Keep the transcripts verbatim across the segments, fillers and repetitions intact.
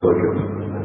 وبركاته.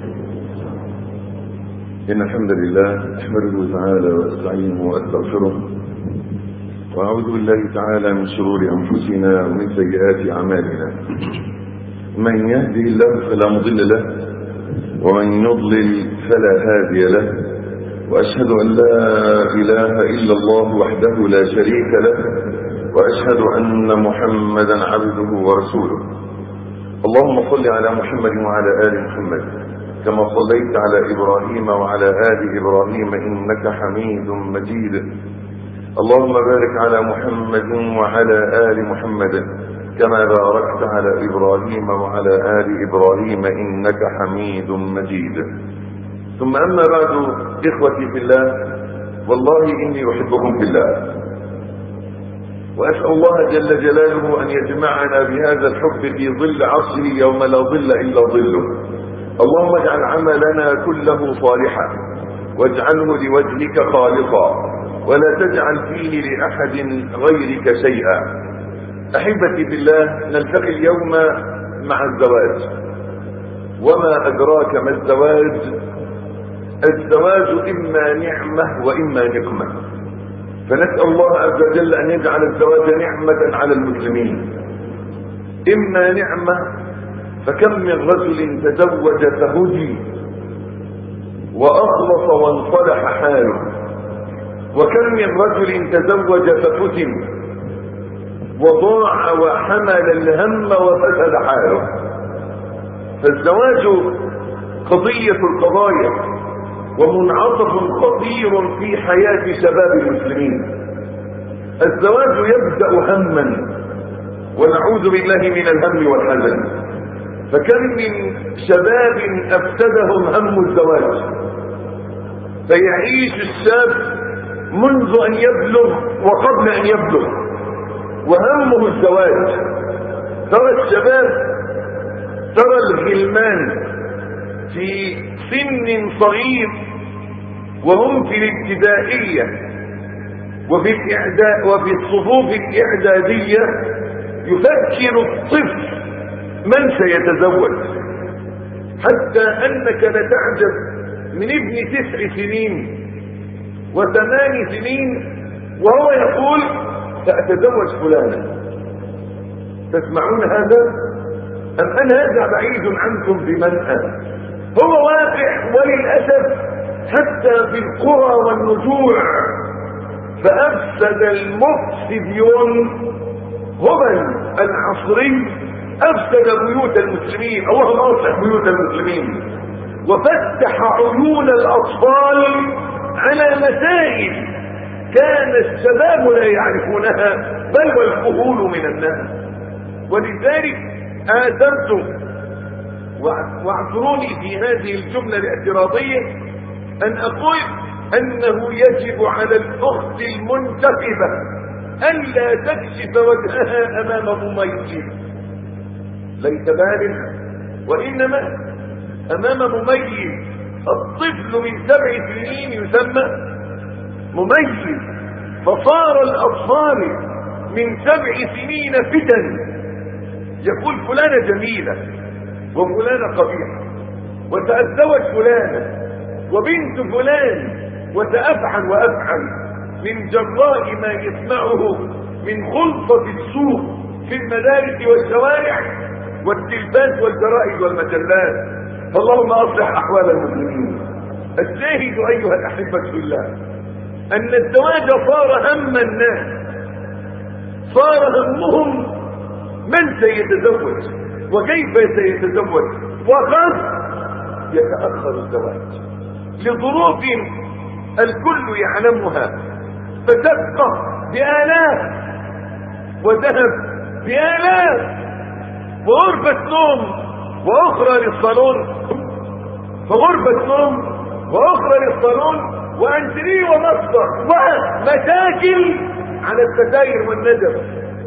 إن الحمد لله أحمده تعالى وأستعينه وأستغفره، وأعوذ بالله تعالى من شرور أنفسنا ومن سيئات أعمالنا. من يهده الله فلا مضل له، ومن يضلل فلا هادي له، وأشهد أن لا إله إلا الله وحده لا شريك له، وأشهد أن محمدا عبده ورسوله. اللهم صل على محمد وعلى آل محمد كما صليت على إبراهيم وعلى آل إبراهيم إنك حميد مجيد. اللهم بارك على محمد وعلى آل محمد كما باركت على إبراهيم وعلى آل إبراهيم إنك حميد مجيد. ثم أما بعد، إخوتي في الله، والله إني أحبكم في الله، وأسأل الله جل جلاله أن يجمعنا بهذا الحب في ظل عرشه يوم لا ظل إلا ظله. اللهم اجعل عملنا كله صالحا، واجعله لوجهك خالصا، ولا تجعل فيه لأحد غيرك شيئا. أحبتي بالله، نلتقي اليوم مع الزواج. وما أدراك ما الزواج؟ الزواج إما نعمة وإما نقمة، فنسأل الله عز وجل أن يجعل الزواج نعمة على المسلمين. إما نعمة، فكم من رجل تزوج فهدي وأخلص وانصلح حاله، وكم من رجل تزوج ففتن وضاع وحمل الهم وفسد حاله. فالزواج قضية القضايا ومنعطف خطير في حياة شباب المسلمين. الزواج يبدأ هما، ونعوذ بالله من الهم والحزن. فكم من شباب أفسدهم هم الزواج، فيعيش الشاب منذ أن يبلغ وقبل أن يبلغ وهمه الزواج. ترى الشباب، ترى الغلمان في سن صغير وهم في الابتدائية وفي الإعداد وفي الصفوف الإعدادية، يفكر الطفل من سيتزوج، حتى أنك لتعجب من ابن تسع سنين وثمان سنين وهو يقول سأتزوج فلانا. تسمعون هذا؟ أم أن هذا بعيد عنكم بمنأى؟ هو واقع وللأسف حتى في القرى والنجوع. فأفسد المفسدون هبل العصري أفسد بيوت المسلمين. اللهم أصلح بيوت المسلمين، وفتح عيون الأطفال على مسائل كان الشباب لا يعرفونها، بل والكهول من الناس. ولذلك آثرت، واعذروني في هذه الجملة الاعتراضية، أن أقول أنه يجب على الأخت المنتخبة ألا تكشف وجهها أمام مميز، ليس بالغ وإنما أمام مميز. الطفل من سبع سنين يسمى مميز، فصار الأطفال من سبع سنين فتن. يقول فلانة جميلة وفلانة قبيحة، وسأتزوج فلانة وبنت فلان، وسأفعل وأفعل من جراء ما يسمعه من خلطة السوق في المدارس والشوارع والتلفاز والجرائد والمجلات. فاللهم أصلح أحوال المسلمين. الشاهد أيها الأحبة في الله أن الزواج صار هم الناس، صار همهم من سيتزوج وكيف سيتزوج، وقد يتأخر الزواج لظروف الكل يعلمها، فتبقى بآلاف وذهب بآلاف وغرفة نوم وأخرى للصالون، فغرفة نوم وأخرى للصالون وأنتري ومصدر ومشاكل على الستائر والندب،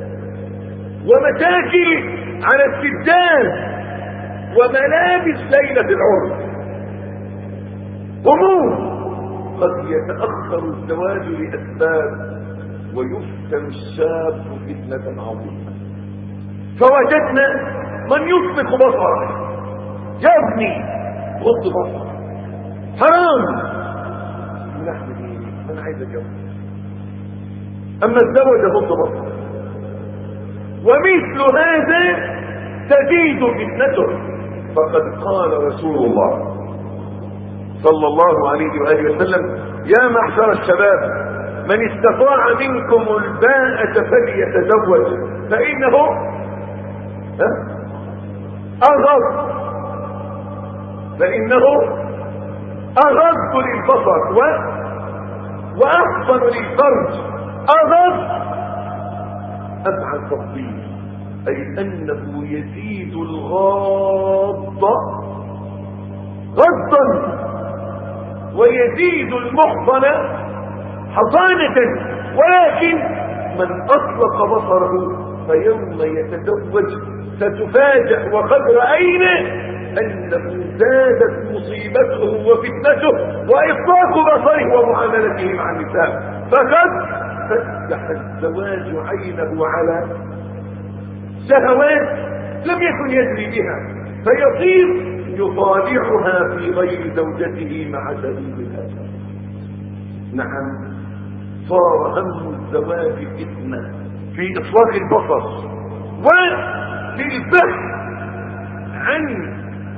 ومشاكل على السجاد وملابس ليلة العرس. هموم. قد يتأخر الزواج لأسباب ويفتن الشاب فتنة عظيمة. فوجدنا من يطلق بصره يا ابني غض بصرك، حرام. من احمد ايه؟ انا عايز اتجوز. اما الزوج غض بصرك. ومثل هذا تزيد فتنته. فقد قال رسول الله صلى الله عليه وآله وسلم: يا معشر الشباب من استطاع منكم الباءة فليتزوج فإنه أغض فإنه أغض للبصر و... وأحسن للفرج. أغض أبعد تفضيل، أي أنه يزيد الغاض غضا ويزيد المحصن حصانة. ولكن من أطلق بصره فيوم يتزوج ستفاجأ وقد رأينا أنه زادت مصيبته وفتنته وإطلاق بصره ومعاملته مع النساء، فقد فتح الزواج عينه على شهوات لم يكن يدري بها، فيصير يطالعها في غير زوجته مع سبيل الأسف. نعم، صار هم الزواج فتنة في إطلاق البصر وفي البحث عن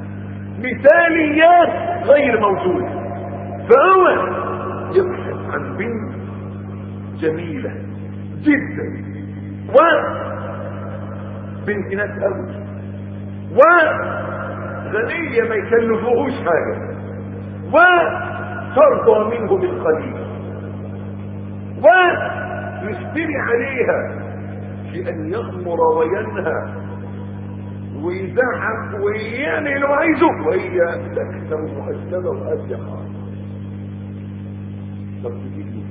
مثاليات غير موجودة. فهو يبحث عن بنت جميلة جدا وبنت ناس أول وغنية ما يكلفوهوش حاجة وترضى منه بالقليل ويستري عليها في أن يغمر وينهى ويزعق ويعني لو عايزه وهي ساكتة ومؤدبة وأسيحة. طب تجيب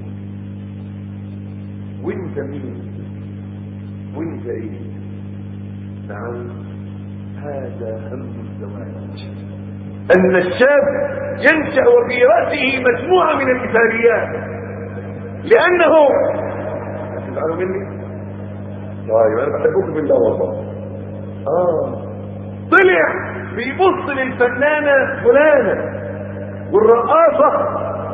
وانت مين وانت ايه؟ نعم، هذا هم الزواج، ان الشاب ينشأ وفي رأسه مجموعة من المثاليات، لانه تزعلوا مني؟ طيب انا بحبكم بالله والله. اه طلع بيبص للفنانة فلانة والرقاصة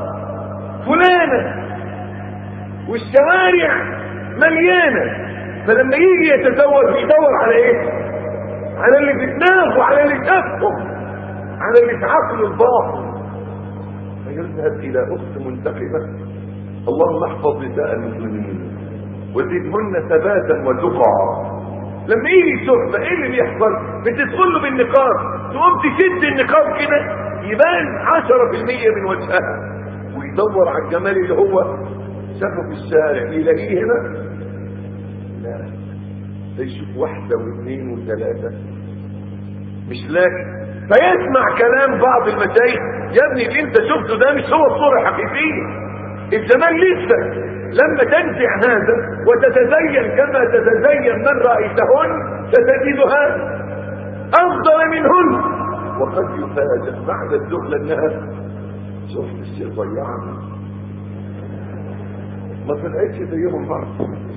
فلانة والشوارع مليانة، فلما يجي يتزوج يدور على ايه؟ على اللي في دماغه، على اللي في نفسه، على اللي في عقله الباطن. فيذهب الى اخت منتقبة. اللهم احفظ نساء المسلمين وزدهن ثباتا وتقعا. لما يجي يشوف ايه اللي بيحصل، بتدخل له بالنقاب، تقوم تشد النقاب كده يبان عشرة في المية من وجهها، ويدور على الجمال اللي هو شافه في الشارع يلاقيه هنا. لا، يشوف واحدة واثنين وثلاثة مش لاقي، فيسمع كلام بعض المشايخ: يا ابني اللي انت شفته ده مش هو الصورة الحقيقية، الزمان لسه. لما تنزع هذا وتتزين كما تتزين من رأيتهن ستجدها أفضل منهن. وقد يفاجأ بعد الدخلة انها شفت الشيء ضيعنا، ما طلعتش زيهم بعض.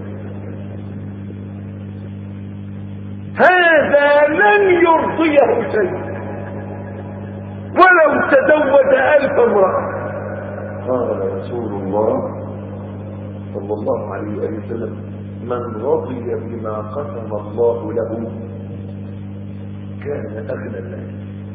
هذا لن يرضيه شيء ولو تزوج ألف امرأة. قال رسول الله صلى الله عليه وآله وسلم: من رضي بما قسم الله له كان أغنى الناس.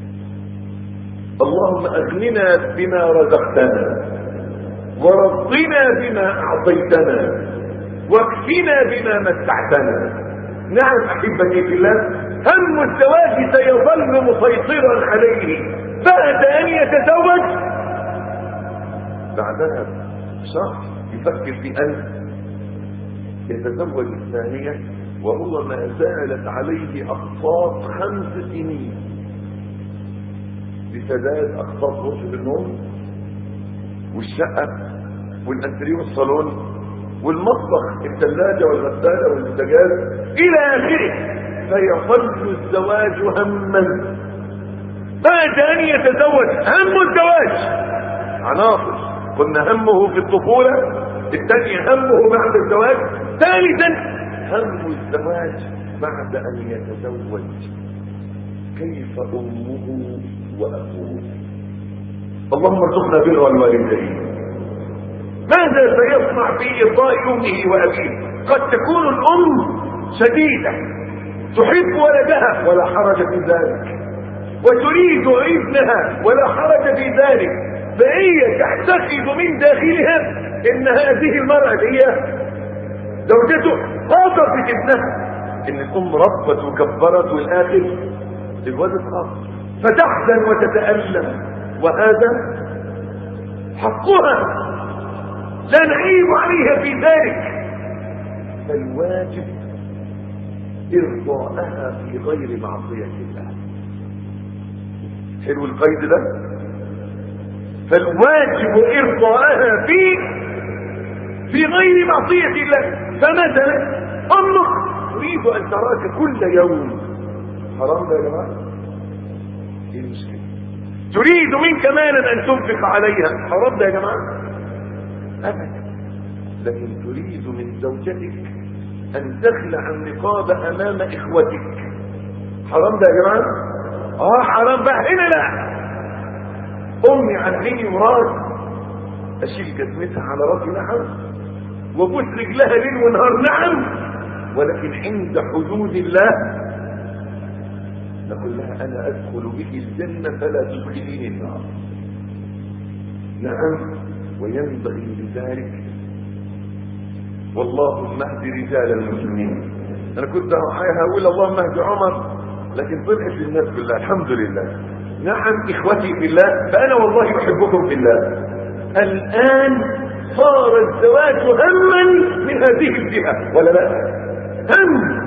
اللهم أغننا بما رزقتنا ورضنا بما أعطيتنا واكفنا بما متعتنا. نعم أحبتي في الله، هم الزواج سيظل مسيطرا عليه بعد أن يتزوج. بعدها شخص يفكر في أن يتزوج الثانية وهو ما زالت عليه أقساط خمس سنين بسداد أقساط غرفة النوم والشقة والأنتريه والصالون والمطبخ، الثلاجة والغسالة والبوتاجاز إلى آخره. فيظل الزواج هما بعد أن يتزوج. هم الزواج عناصر، قلنا همه في الطفولة، الثانية همه بعد الزواج، ثالثا هم الزواج بعد أن يتزوج. كيف أمه وأبوه؟ اللهم ارزقنا بر الوالدين. ماذا سيصنع في إرضاء أمه وأبيه؟ قد تكون الأم شديدة تحب ولدها ولا حرج في ذلك، وتريد ابنها ولا حرج في ذلك، فهي تعتقد من داخلها ان هذه المرأة هي زوجته خاطفت ابنها، ان الام ربت وكبرت والاخر الولد خاطف، فتحزن وتتألم، وهذا حقها لا نعيب عليها في ذلك. فالواجب ارضاءها في غير معصية الله. حلو القيد ده. فالواجب ارضاءها في في غير معصية الله. فمثلا امك تريد ان تراك كل يوم، حرام ده يا جماعه؟ ايه المشكله؟ تريد منك مالا ان تنفق عليها، حرام ده يا جماعه؟ ابدا. لكن تريد من زوجتك ان تخلع النقاب امام اخوتك، حرام ده يا جماعه؟ اه حرام بقى. هنا لا، امي عندي مراد اشيل جزمتها على راسي، نعم، وابوس رجلها ليل ونهار، نعم، ولكن عند حدود الله نقول لها انا ادخل بك الجنه فلا تدخليني النار. نعم، وينبغي لذلك. واللهم اهد رجال المسلمين. انا كنت هقول اللهم اهد عمر، لكن طلعت للناس بالله، الحمد لله. نعم اخوتي في الله، فانا والله احبكم في الله. الان صار الزواج هما من هذه الجهه ولا لا؟ هم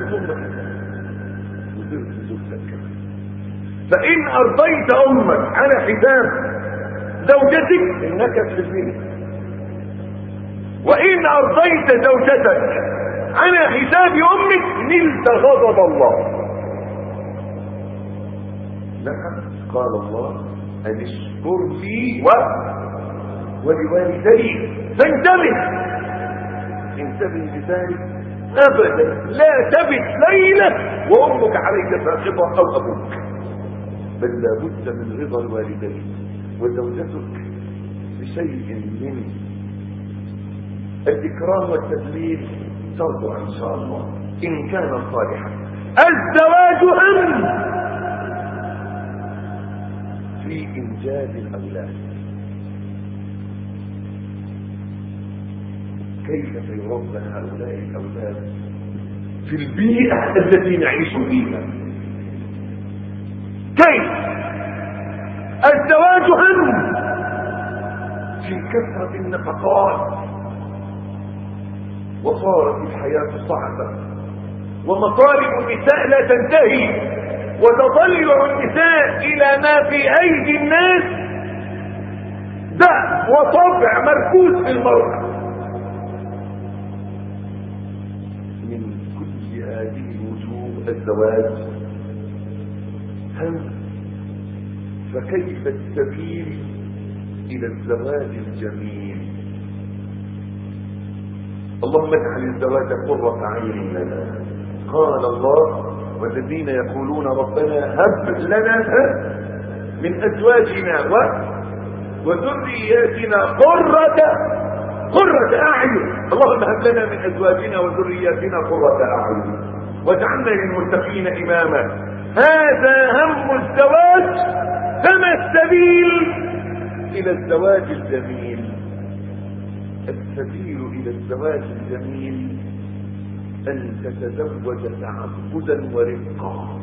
فان ارضيت امك على حساب زوجتك انك تسلمي، وان ارضيت زوجتك على حساب امك نلت غضب الله. نعم، قال الله ان اشكر لي و... ولوالدي. فانتبه انتبه لذلك ابدا. لا تبت ليله وامك عليك ساخطه او ابوك، بل لابد من رضا الوالدين. وزوجتك بشيء من الاكرام والتدليل ترضى ان شاء الله ان كان صالحا. الزواج هم في انجاب الاولاد. كيف سيربى هؤلاء الاولاد في البيئه التي نعيش فيها؟ كيف؟ الزواج هم في كثره النفقات، وصارت الحياه صعبه، ومطالب النساء لا تنتهي، وتضلع النساء الى ما في ايدي الناس ده وطبع مركوز في المرأة. من كل هذه الوجوه الزواج هم. فكيف السبيل الى الزواج الجميل؟ اللهم اجعل الزواج قرة عين لنا. قال الله والذين يقولون ربنا هب لنا من ازواجنا و... وذرياتنا قرة قرة اعين. اللهم هب لنا من ازواجنا وذرياتنا قرة اعين واجعلنا للمتقين اماما. هذا هم الزواج. فما السبيل الى الزواج الجميل؟ السبيل الى الزواج الجميل أن تتزوج تعبدا ورفقا.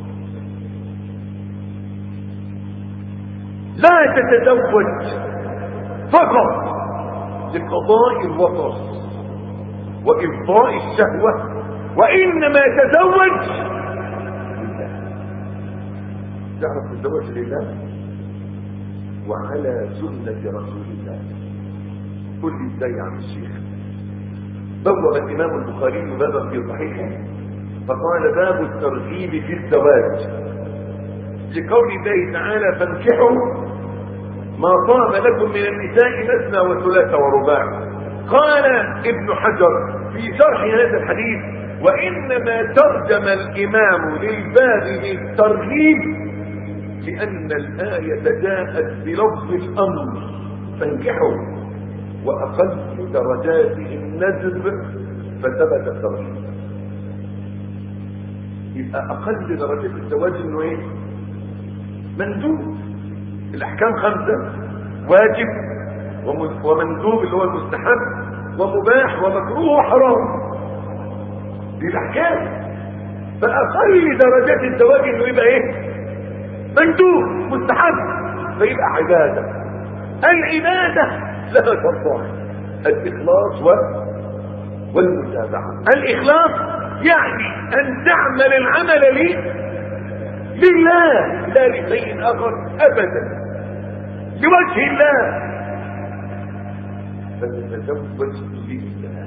لا تتزوج فقط لقضاء الوطر وإرضاء الشهوة، وإنما تزوج لله. تعرف تتزوج لله وعلى سنة رسول الله. قل لي ازاي يا عم الشيخ؟ بوب الإمام البخاري بابا في صحيحه فقال باب الترغيب في الزواج لقول الله تعالى فانكحوا ما طاب لكم من النساء مثنى وثلاث ورباع. قال ابن حجر في شرح هذا الحديث وإنما ترجم الإمام للباب بالترغيب لأن الآية جاءت بلفظ الأمر فانكحوا، وأقل درجاته الندب فثبت الترغيب. يبقى أقل درجات الزواج إنه إيه؟ مندوب. الأحكام خمسة: واجب ومندوب اللي هو المستحب ومباح ومكروه وحرام. دي الأحكام. فأقل درجات الزواج إنه يبقى إيه؟ مندوب مستحب، فيبقى عبادة. العبادة لها شرطان: الإخلاص والمتابعة. الإخلاص يعني أن تعمل العمل لي لله لا لشيء آخر أبدا، لوجه الله. فنتزوج لله.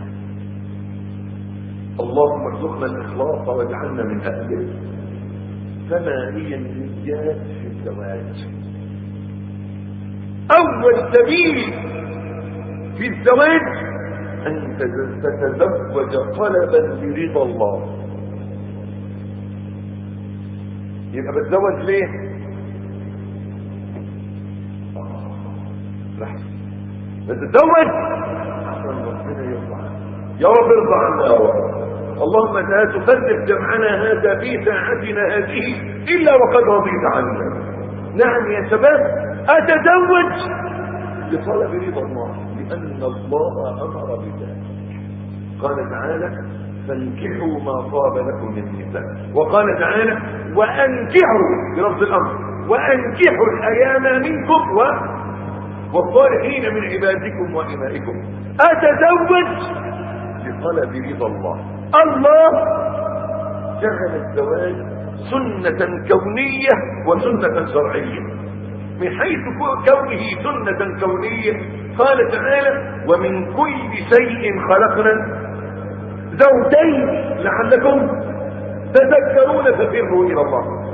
اللهم ارزقنا الإخلاص واجعلنا من أهله. فما هي النيات في الزواج؟ أول سبيل في الزواج أن تتزوج طلبا لرضا الله. يبقى بتزوج ليه؟ لحظة، بتتزوج عشان ربنا يرضى. يا رب ارضى عنا يا رب. اللهم لا تفرق جمعنا هذا في ساعتنا هذه إلا وقد رضيت عنا. نعم يا شباب، أتزوج لطلب رضا الله، لأن الله أمر بذلك. قال تعالى: فانكحوا ما طاب لكم من النساء. وقال تعالى: وأنكحوا بلفظ الأمر، وأنكحوا الأيام منكم و... والصالحين من عبادكم وإمائكم. أتزوج لطلب رضا الله. الله جعل الزواج سنة كونية وسنة شرعية. من حيث كونه سنة كونية قال تعالى: ومن كل شيء خلقنا زوجين لعلكم تذكرون ففروا إلى الله.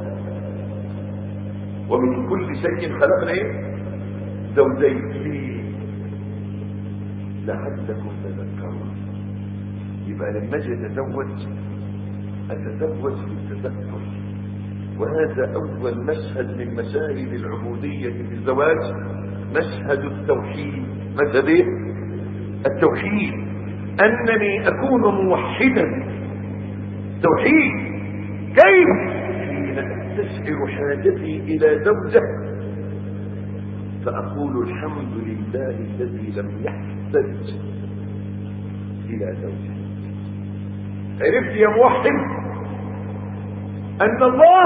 ومن كل شيء خلقنا ايه؟ زوجين ليه؟ لعلكم تذكرون. يبقى لما اجي اتزوج اتزوج بالتذكر، وهذا اول مشهد من مشاهد العبودية في الزواج، مشهد التوحيد. مشهد ايه؟ التوحيد، انني اكون موحدا. توحيد كيف؟ حين استشعر حاجتي الى زوجة فاقول الحمد لله الذي لم يحتج الى زوجة. عرفت يا موحد ان الله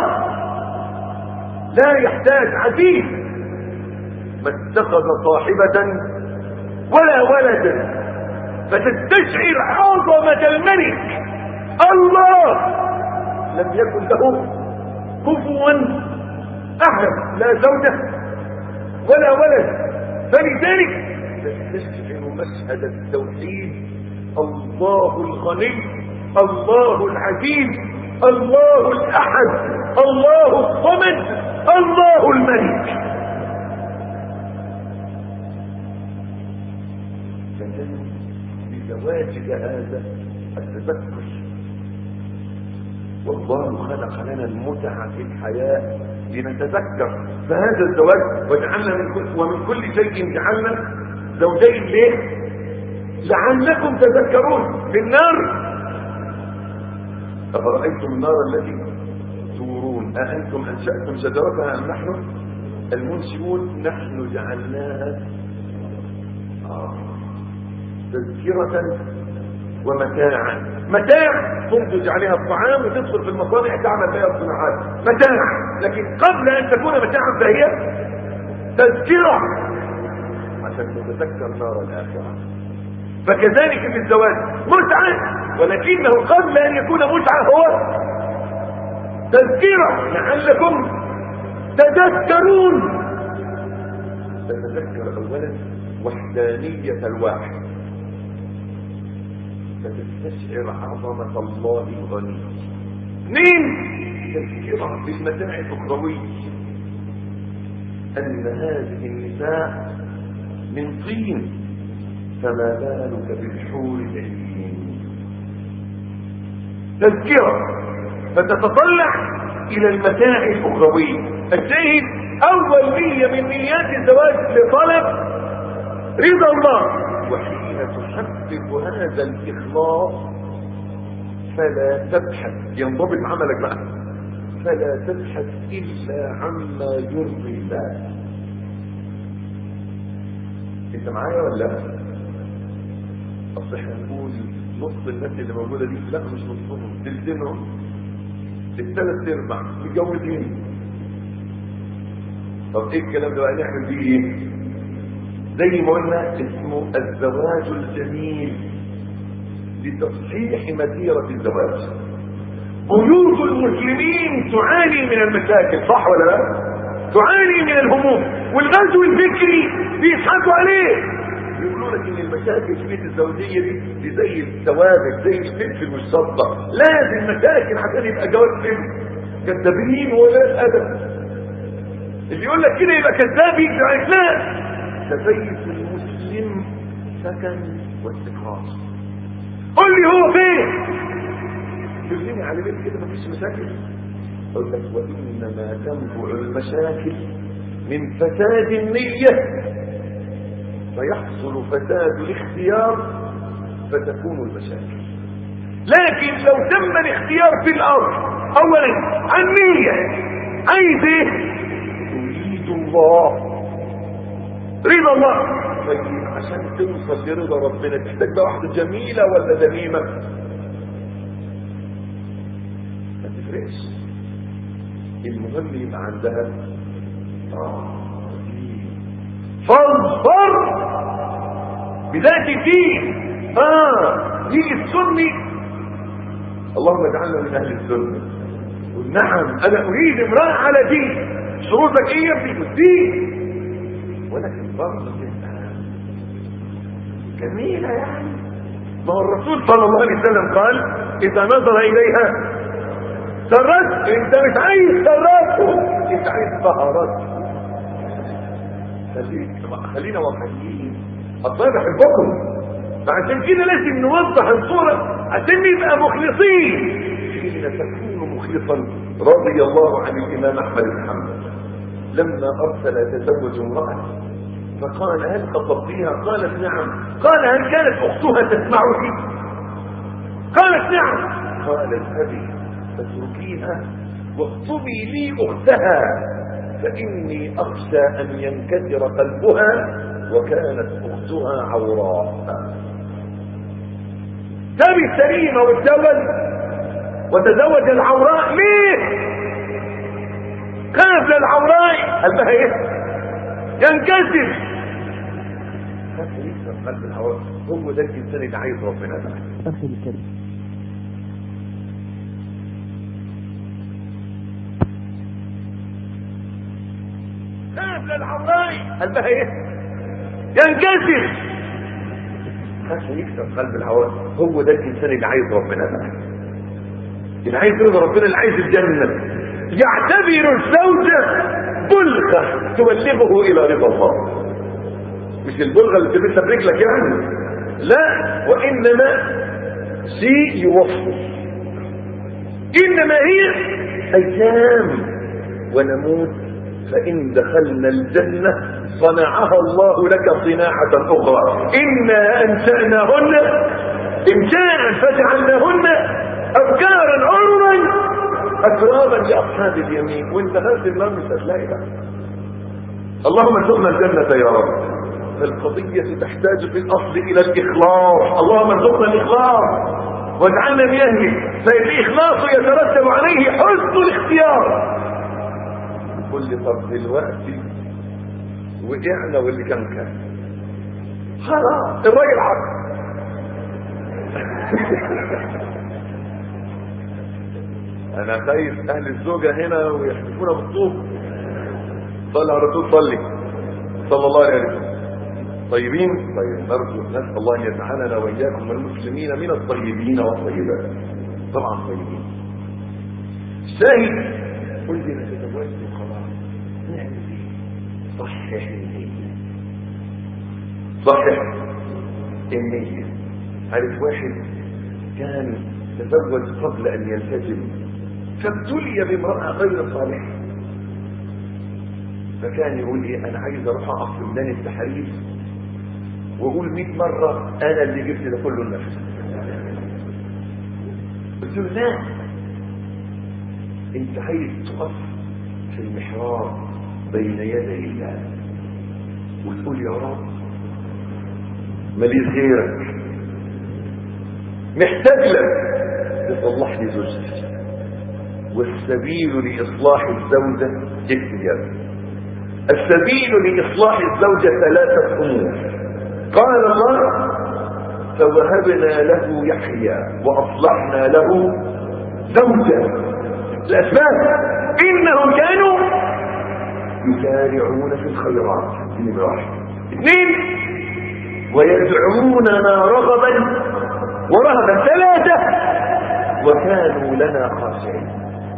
لا يحتاج عزيز، ما اتخذ صاحبة ولا ولدا، فتستشعر عظمة الملك. الله لم يكن له كفوا احد، لا زوجة ولا ولد، فلذلك تستشعر مشهد التوحيد. الله الغني، الله العزيز، الله الأحد، الله الصمد، الله الملك. لزواجك هذا التذكر. والله خلق لنا المتعة في الحياة لنتذكر. فهذا الزواج وجعلنا من كل ومن كل شيء جعلنا زوجين ليه؟ لعلكم تذكرون. في النار أفرأيتم النار التي تورون أأنتم أنشأتم شجرتها أم نحن المنشئون؟ نحن جعلناها آه. تذكرة ومتاعا. متاع تنتج عليها الطعام وتدخل في المصانع تعمل بها الصناعات، متاع. لكن قبل أن تكون متاعا فهي تذكرة عشان تتذكر نار الآخرة. فكذلك في الزواج متعة، ولكنه قبل أن يكون متعة هو تذكرة لعلكم تذكرون. تتذكر أولا وحدانية الواحد، فتستشعر عظمة الله الغني. اثنين، تذكرة بالمتاع الأخروي، أن هذه النساء من طين، فما بالك بالحور العين. تذكرة فتتطلع الى المتاع الاخروي. الشاهد اول نية من نيات الزواج لطلب رضا الله. وحين تحقق هذا الاخلاص فلا تبحث، ينضبط عملك بقى، فلا تبحث الا عما يرضي الله. انت معايا ولا لا؟ اصل احنا نقول نص الناس اللي موجوده دي، لا مش نصهم، تلزمهم الثلاث ارباع متجوزين. طب ايه الكلام ده بقى نعمل بيه ايه؟ زي ما قلنا اسمه الزواج الجميل لتصحيح مسيره الزواج. بيوت المسلمين تعاني من المشاكل، صح ولا لا؟ تعاني من الهموم، والغزو الفكري بيضحكوا عليه، يقولوا لك ان المشاكل في بيت الزوجيه دي, دي زي الثوابت، زي الفلفل والشطه، لازم مشاكل عشان يبقى جواز فيلم. كذابين ولا ادب. اللي يقول لك كده يبقى كذاب، يكذب عليك. لا، ده بيت المسلم سكن واستقرار. قول لي هو فين؟ تبني على بيت كده مفيش مشاكل. قل لك وانما تنبع المشاكل من فساد النيه، فيحصل فساد الاختيار فتكون المشاكل. لكن لو تم الاختيار في الارض اولا عن نيه، عايز ايه؟ تريد الله، رضا الله. طيب عشان توصل لرضا ربنا تحتاج بقى واحده جميله ولا ذميمه؟ ما تفرقش، المهم يبقى عندها اه فاظفر بذات الدين. اه يجي السني، اللهم اجعلنا من اهل السنه. نعم انا اريد امراه على دين. شروطك ايه في الدين؟ ولكن برضه تبقى جميله يعني. ما هو الرسول صلى الله عليه وسلم قال اذا نظر اليها سرت. انت مش عايز سرته، انت عايز طهارات. خلينا واقعيين، الله بحبكم، فعشان كده لازم نوضح الصورة عشان نبقى مخلصين. حين تكون مخلصا رضي الله عن الإمام أحمد بن حنبل لما أرسل يتزوج امرأة فقال هل خطبتيها؟ قالت نعم. قال هل كانت أختها تسمعك؟ قالت نعم. قال اذهبي فاتركيها واخطبي لي أختها فإني أخشى أن ينكسر قلبها وكانت أختها عوراء. ساب السليمة وتزوج وتزوج العوراء. ليه؟ خاف للعوراء قلبها ايه؟ ينكسر. خاف يكسر قلب العوراء. هو ده الإنسان اللي عايز ربنا ده. أخي الكريم، خاف للعوراء قلبها ايه؟ ينكسر. خاف يكسر قلب العوراء. هو ده الإنسان اللي عايز ربنا ده، اللي عايز رضا ربنا، اللي عايز الجنة. يعتبر الزوجة بلغة تبلغه إلى رضا الله، مش البلغة اللي تلبسها برجلك يعني، لا، وإنما شيء يوصل. إنما هي أيام ونموت، فإن دخلنا الجنة صنعها الله لك صناعة أخرى. إنا أنشأناهن إنشاء فجعلناهن أبكارا عربا أكراما لأصحاب اليمين. وانت دخلت النار مش هتلاقي بقى. اللهم ارزقنا الجنة يا رب. فالقضية تحتاج في الأصل إلى الإخلاص. اللهم ارزقنا الإخلاص واجعلنا من أهله، فالإخلاص يترتب عليه حسن الاختيار. كل طب دلوقتي وقعنا واللي كان كان خلاص الراجل حق. انا خايف اهل الزوجة هنا ويحدفونا بالطوب. صلى على الرسول، صلي صلى الله عليه وسلم. طيبين؟ طيب نرجو نسأل الله ان يجعلنا واياكم والمسلمين من الطيبين والطيبات. طبعا طيبين. شاهد قل لي انا تزوجت وخلاص، نعمل ايه؟ صحح النية. صحح النية. عارف واحد كان تزوج قبل أن يلتزم، فابتلي بامرأة غير صالحة، فكان يقول ايه انا عايز اروح اقف في ميدان التحرير واقول مئة مرة انا اللي جبت ده كله لنفسي. قلت له لا، انت عايز تقف في المحراب بين يدي الله وتقول يا رب ماليش غيرك، محتاج لك تصلح لي زوجتي. والسبيل لإصلاح الزوجة اختيار. السبيل لإصلاح الزوجة ثلاثة أمور. قال الله فوهبنا له يحيى وأصلحنا له زوجة. الأسباب إنهم كانوا يسارعون في الخيرات، دي واحد. اثنين ويدعوننا رغبا ورهبا. ثلاثة وكانوا لنا خاشعين.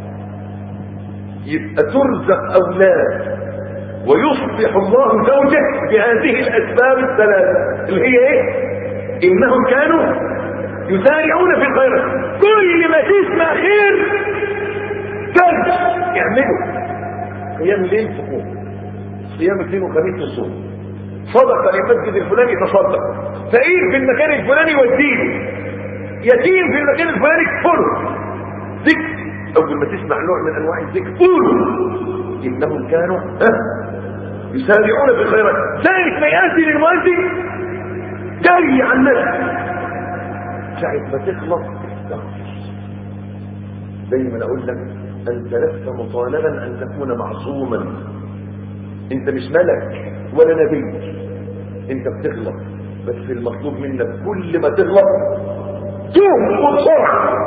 يبقى ترزق أولاد ويصبح الله زوجك بهذه الأسباب الثلاثة اللي هي ايه؟ إنهم كانوا يسارعون في الخير. كل ما تسمع خير كذب يعملوا. قيام الليل تقوم، صيام اثنين وخميس تصوم، صدقة للمسجد الفلاني تصدق، فقير في المكان الفلاني وديه، يتيم في المكان الفلاني كفره. ذكر أول ما تسمع نوع من أنواع الذكر قولوا إنهم كانوا يسارعون في الخيرات. ذلك ما يأتي للمؤذن جري عن نفسه ساعة ما تخلص استغفر. دايما أقول لك أنت لست مطالبا أن تكون معصوما، أنت مش ملك ولا نبي، أنت بتغلط، بس المطلوب منك كل ما تغلط توب وبسرعة.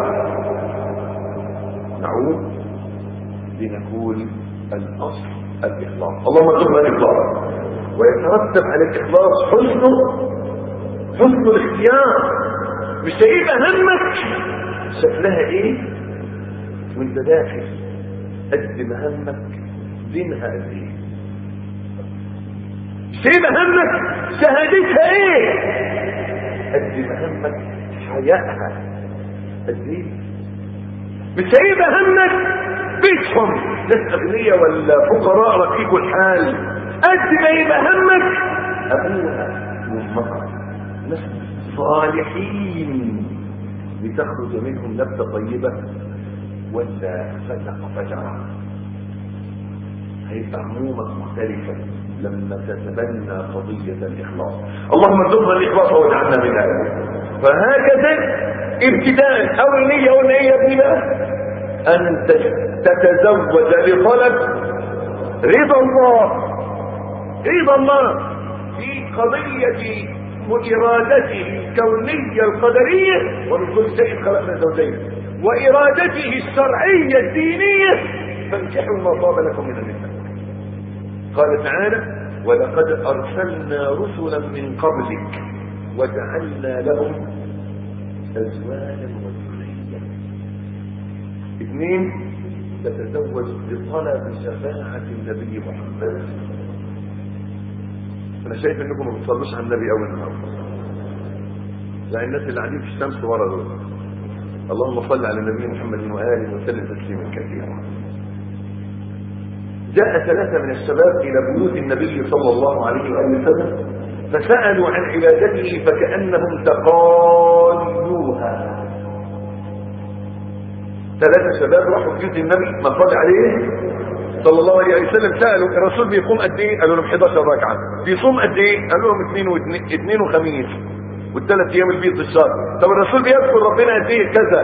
نعود لنقول الأصل الإخلاص. اللهم ارزقنا الإخلاص، ويترتب على الإخلاص حسن حسن الاختيار. مش هيبقى همك شكلها ايه وانت داخل، قد ما همك دينها قد ايه. مش هيبقى همك شهادتها ايه، قد ما همك حيائها قد ايه. مش هيبقى همك بيتهم ناس اغنياء ولا فقراء رقيق الحال، قد ما يبقى همك ابوها وامها ناس صالحين لتخرج منهم نبتة طيبة ولا فسق فجرة. هيبقى همومك مختلفة لما تتبنى قضية الإخلاص. اللهم ارزقنا الإخلاص واجعلنا من أهله. فهكذا ابتداء أول نية قلنا إيه يا ابني بقى؟ أن تتزوج لطلب رضا الله، رضا الله في قضية وإرادته الكونية القدرية، ومن كل شيء خلقنا زوجين، وإرادته الشرعية الدينية، فانكحوا ما طاب لكم من النساء. قال تعالى ولقد أرسلنا رسلا من قبلك وجعلنا لهم أزواجا وذرية. اثنين تتزوج بطلب شفاعة النبي محمد. انا شايف انكم ما بتصلوش على النبي اول النهارده، لان الناس اللي قاعدين في الشمس ورا دول. اللهم صل على النبي محمد واله وسلم تسليما كثيرا. جاء ثلاثه من الشباب الى بيوت النبي صلى الله عليه واله وسلم فسالوا عن عبادته فكانهم تقالوها. ثلاثه شباب راحوا بيوت النبي ما صلى عليه صلى الله عليه وسلم، سألوا الرسول بيقوم قد ايه؟ قالوا لهم احد عشر ركعة. بيصوم قد ايه؟ قالوا لهم اثنين واثنين اثنين وخميس والثلاث ايام البيض الشهر. طب الرسول بيذكر ربنا قد ايه؟ كذا.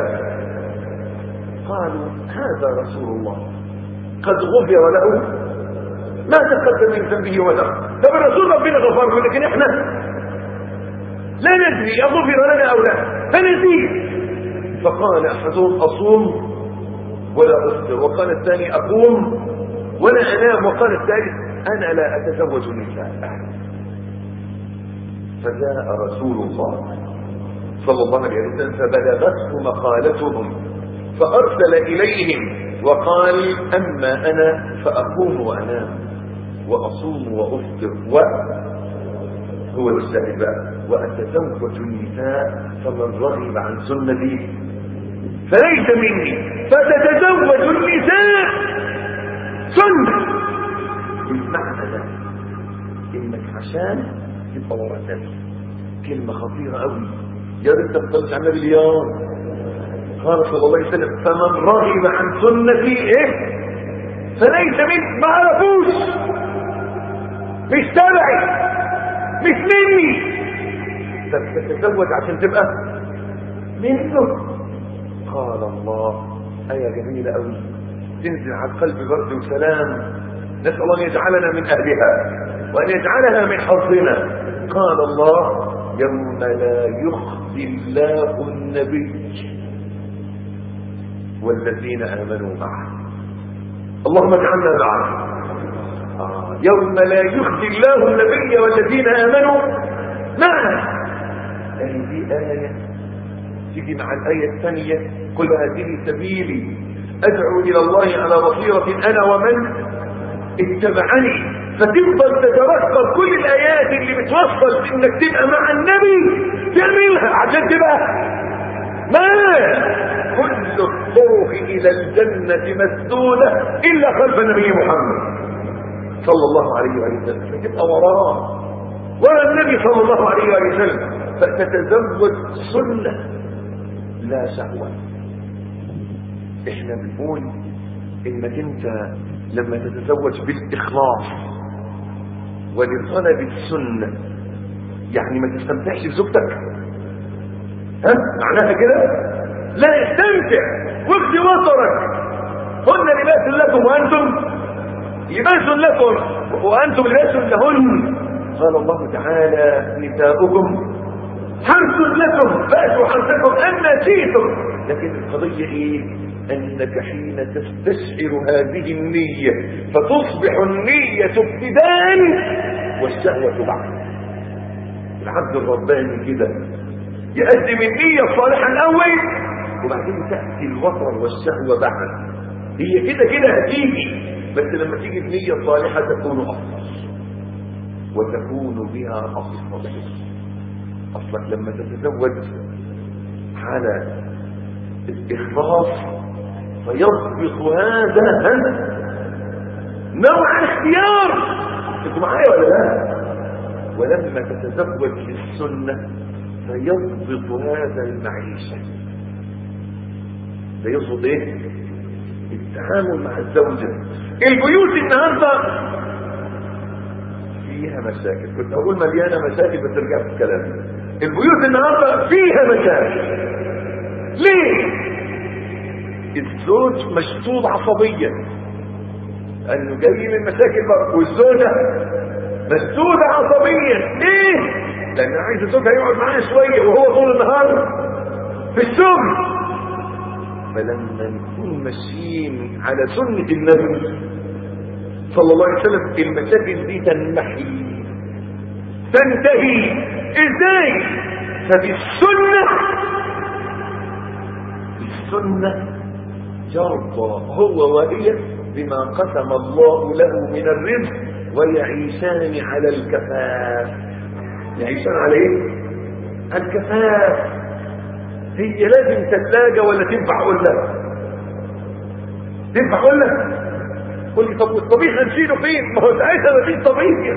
قالوا هذا رسول الله قد غفر له ما تقدم من ذنبه ولا. طب الرسول ربنا غفر له، لكن احنا لا ندري اغفر لنا او لا فنزيد. فقال احدهم اصوم ولا افطر، وقال الثاني اقوم ولا انام، وقال الثالث انا لا اتزوج النساء. فجاء رسول الله صلى الله عليه وسلم فبلغته مقالتهم فارسل اليهم وقال اما انا فاقوم وانام واصوم وافطر و هو الشاهد بقى واتزوج النساء فمن رغب عن سنتي فليس مني. فتتزوج النساء سنة. المعنى ده انك عشان تبقى ورا النبي. كلمة خطيرة قوي، يا ريت تفضل عن النبي اليوم. قال صلى الله عليه وسلم فمن رغب عن سنتي ايه فليس مني. ما عرفوش، مش تبعي، مش مني. تتزوج عشان تبقى منه. قال الله آية جميلة قوي تنزل على القلب برد وسلام. نسأل الله أن يجعلنا من أهلها وأن يجعلها من حظنا. قال الله يوم لا يخزي الله النبي والذين آمنوا معه. اللهم اجعلنا معه. آه. يوم لا يخزي الله النبي والذين آمنوا معه. أي دي آية تيجي مع الآية الثانية قل هذه سبيلي أدعو إلى الله على بصيرة أنا ومن اتبعني. فتفضل تترقب كل الآيات اللي بتوصل إنك تبقى مع النبي تعملها عشان تبقى ما كل الطرق إلى الجنة مسدودة إلا خلف النبي محمد صلى الله عليه وسلم. فتبقى وراه ورا النبي صلى الله عليه وسلم. فتتزوج سنة لا شهوة. احنا بنقول انك انت لما تتزوج بالاخلاص ولطلب السنة يعني ما تستمتعش بزوجتك. ها معناها كده لا استمتع واخذ وطرك. هن لباس لكم وانتم لباس لكم وانتم لباس لهن. قال الله تعالى نساؤكم حرث لكم فأتوا حرثكم أن شئتم. لكن القضية ايه؟ انك حين تستشعر هذه النية فتصبح النية ابتداء والشهوة بعد. العبد الرباني كده يقدم النية الصالحة الاول وبعدين تأتي الوطر والشهوة بعد. هي كده كده هتيجي بس لما تيجي النية الصالحة تكون افضل وتكون بها افضل. اصلك لما تتزوج على الاخلاص فيضبط هذا نوع اختيار. انتوا معايا ولا لا؟ ولما تتزوج للسنة فيضبط هذا المعيشة. فيضبط ايه؟ التعامل مع الزوجة. البيوت النهارده فيها مشاكل. كنت اقول مليانة مشاكل بس رجعت في كلامي. البيوت النهارده فيها مشاكل. ليه؟ الزوج مشدود عصبيا انه جاي من مشاكل بقى والزوجه مشدوده عصبيا. ليه؟ لان عايز زوجها يقعد معاها شويه وهو طول النهار في الشغل. فلما نكون ماشيين على سنه النبي صلى الله عليه وسلم المشاكل دي تنمحي تنتهي. ازاي؟ فبالسنه السنة يرضى هو وهي بما قسم الله له من الرزق ويعيشان على الكفاف. يعيشان على ايه؟ على الكفاف. هي لازم تتلاقى ولا تنفع قلة؟ تنفع قلة؟ قل لي طب والطبيخ هنشيله فين؟ ما هو ساعتها ما فيش طبيخ.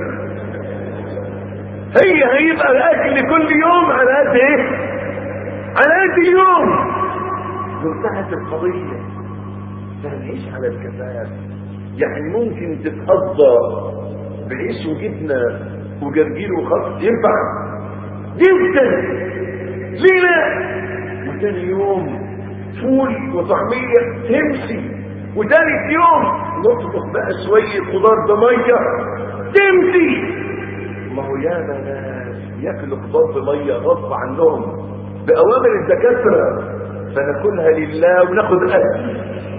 هي هيبقى الاكل كل يوم على قد ايه؟ على قد اليوم. انتهت القضية. فهنعيش على الكفاف. يعني ممكن تتقضى بعيش وجبنة وجرجير وخس ينفع جدا. ليه لا؟ وتاني يوم فول وطعمية تمشي. وتالت يوم نطبخ بقى شوية خضار بمية تمشي. ما هو ياما ناس ياكلوا خضار بمية غصب عنهم بأوامر الدكاترة فناكلها لله وناخد اكل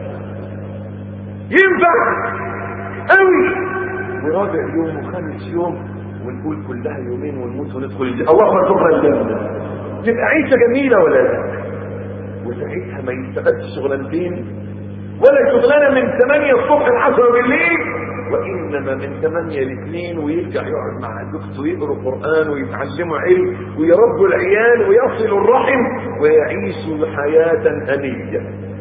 ينفع قوي. ورابع يوم وخامس يوم ونقول كلها يومين ونموت وندخل الجنة. اللهم ارزقنا الجنة. تبقى عيشة جميلة ولا لا؟ وساعتها ما يستفادش شغلانتين ولا شغلانة من ثمانية الصبح ل عشرة بالليل وإنما من ثمانية لاثنين ويرجع يقعد مع زوجته يقرأ قرآن ويتعلموا علم ويربوا العيال ويصلوا الرحم ويعيشوا حياة هنية.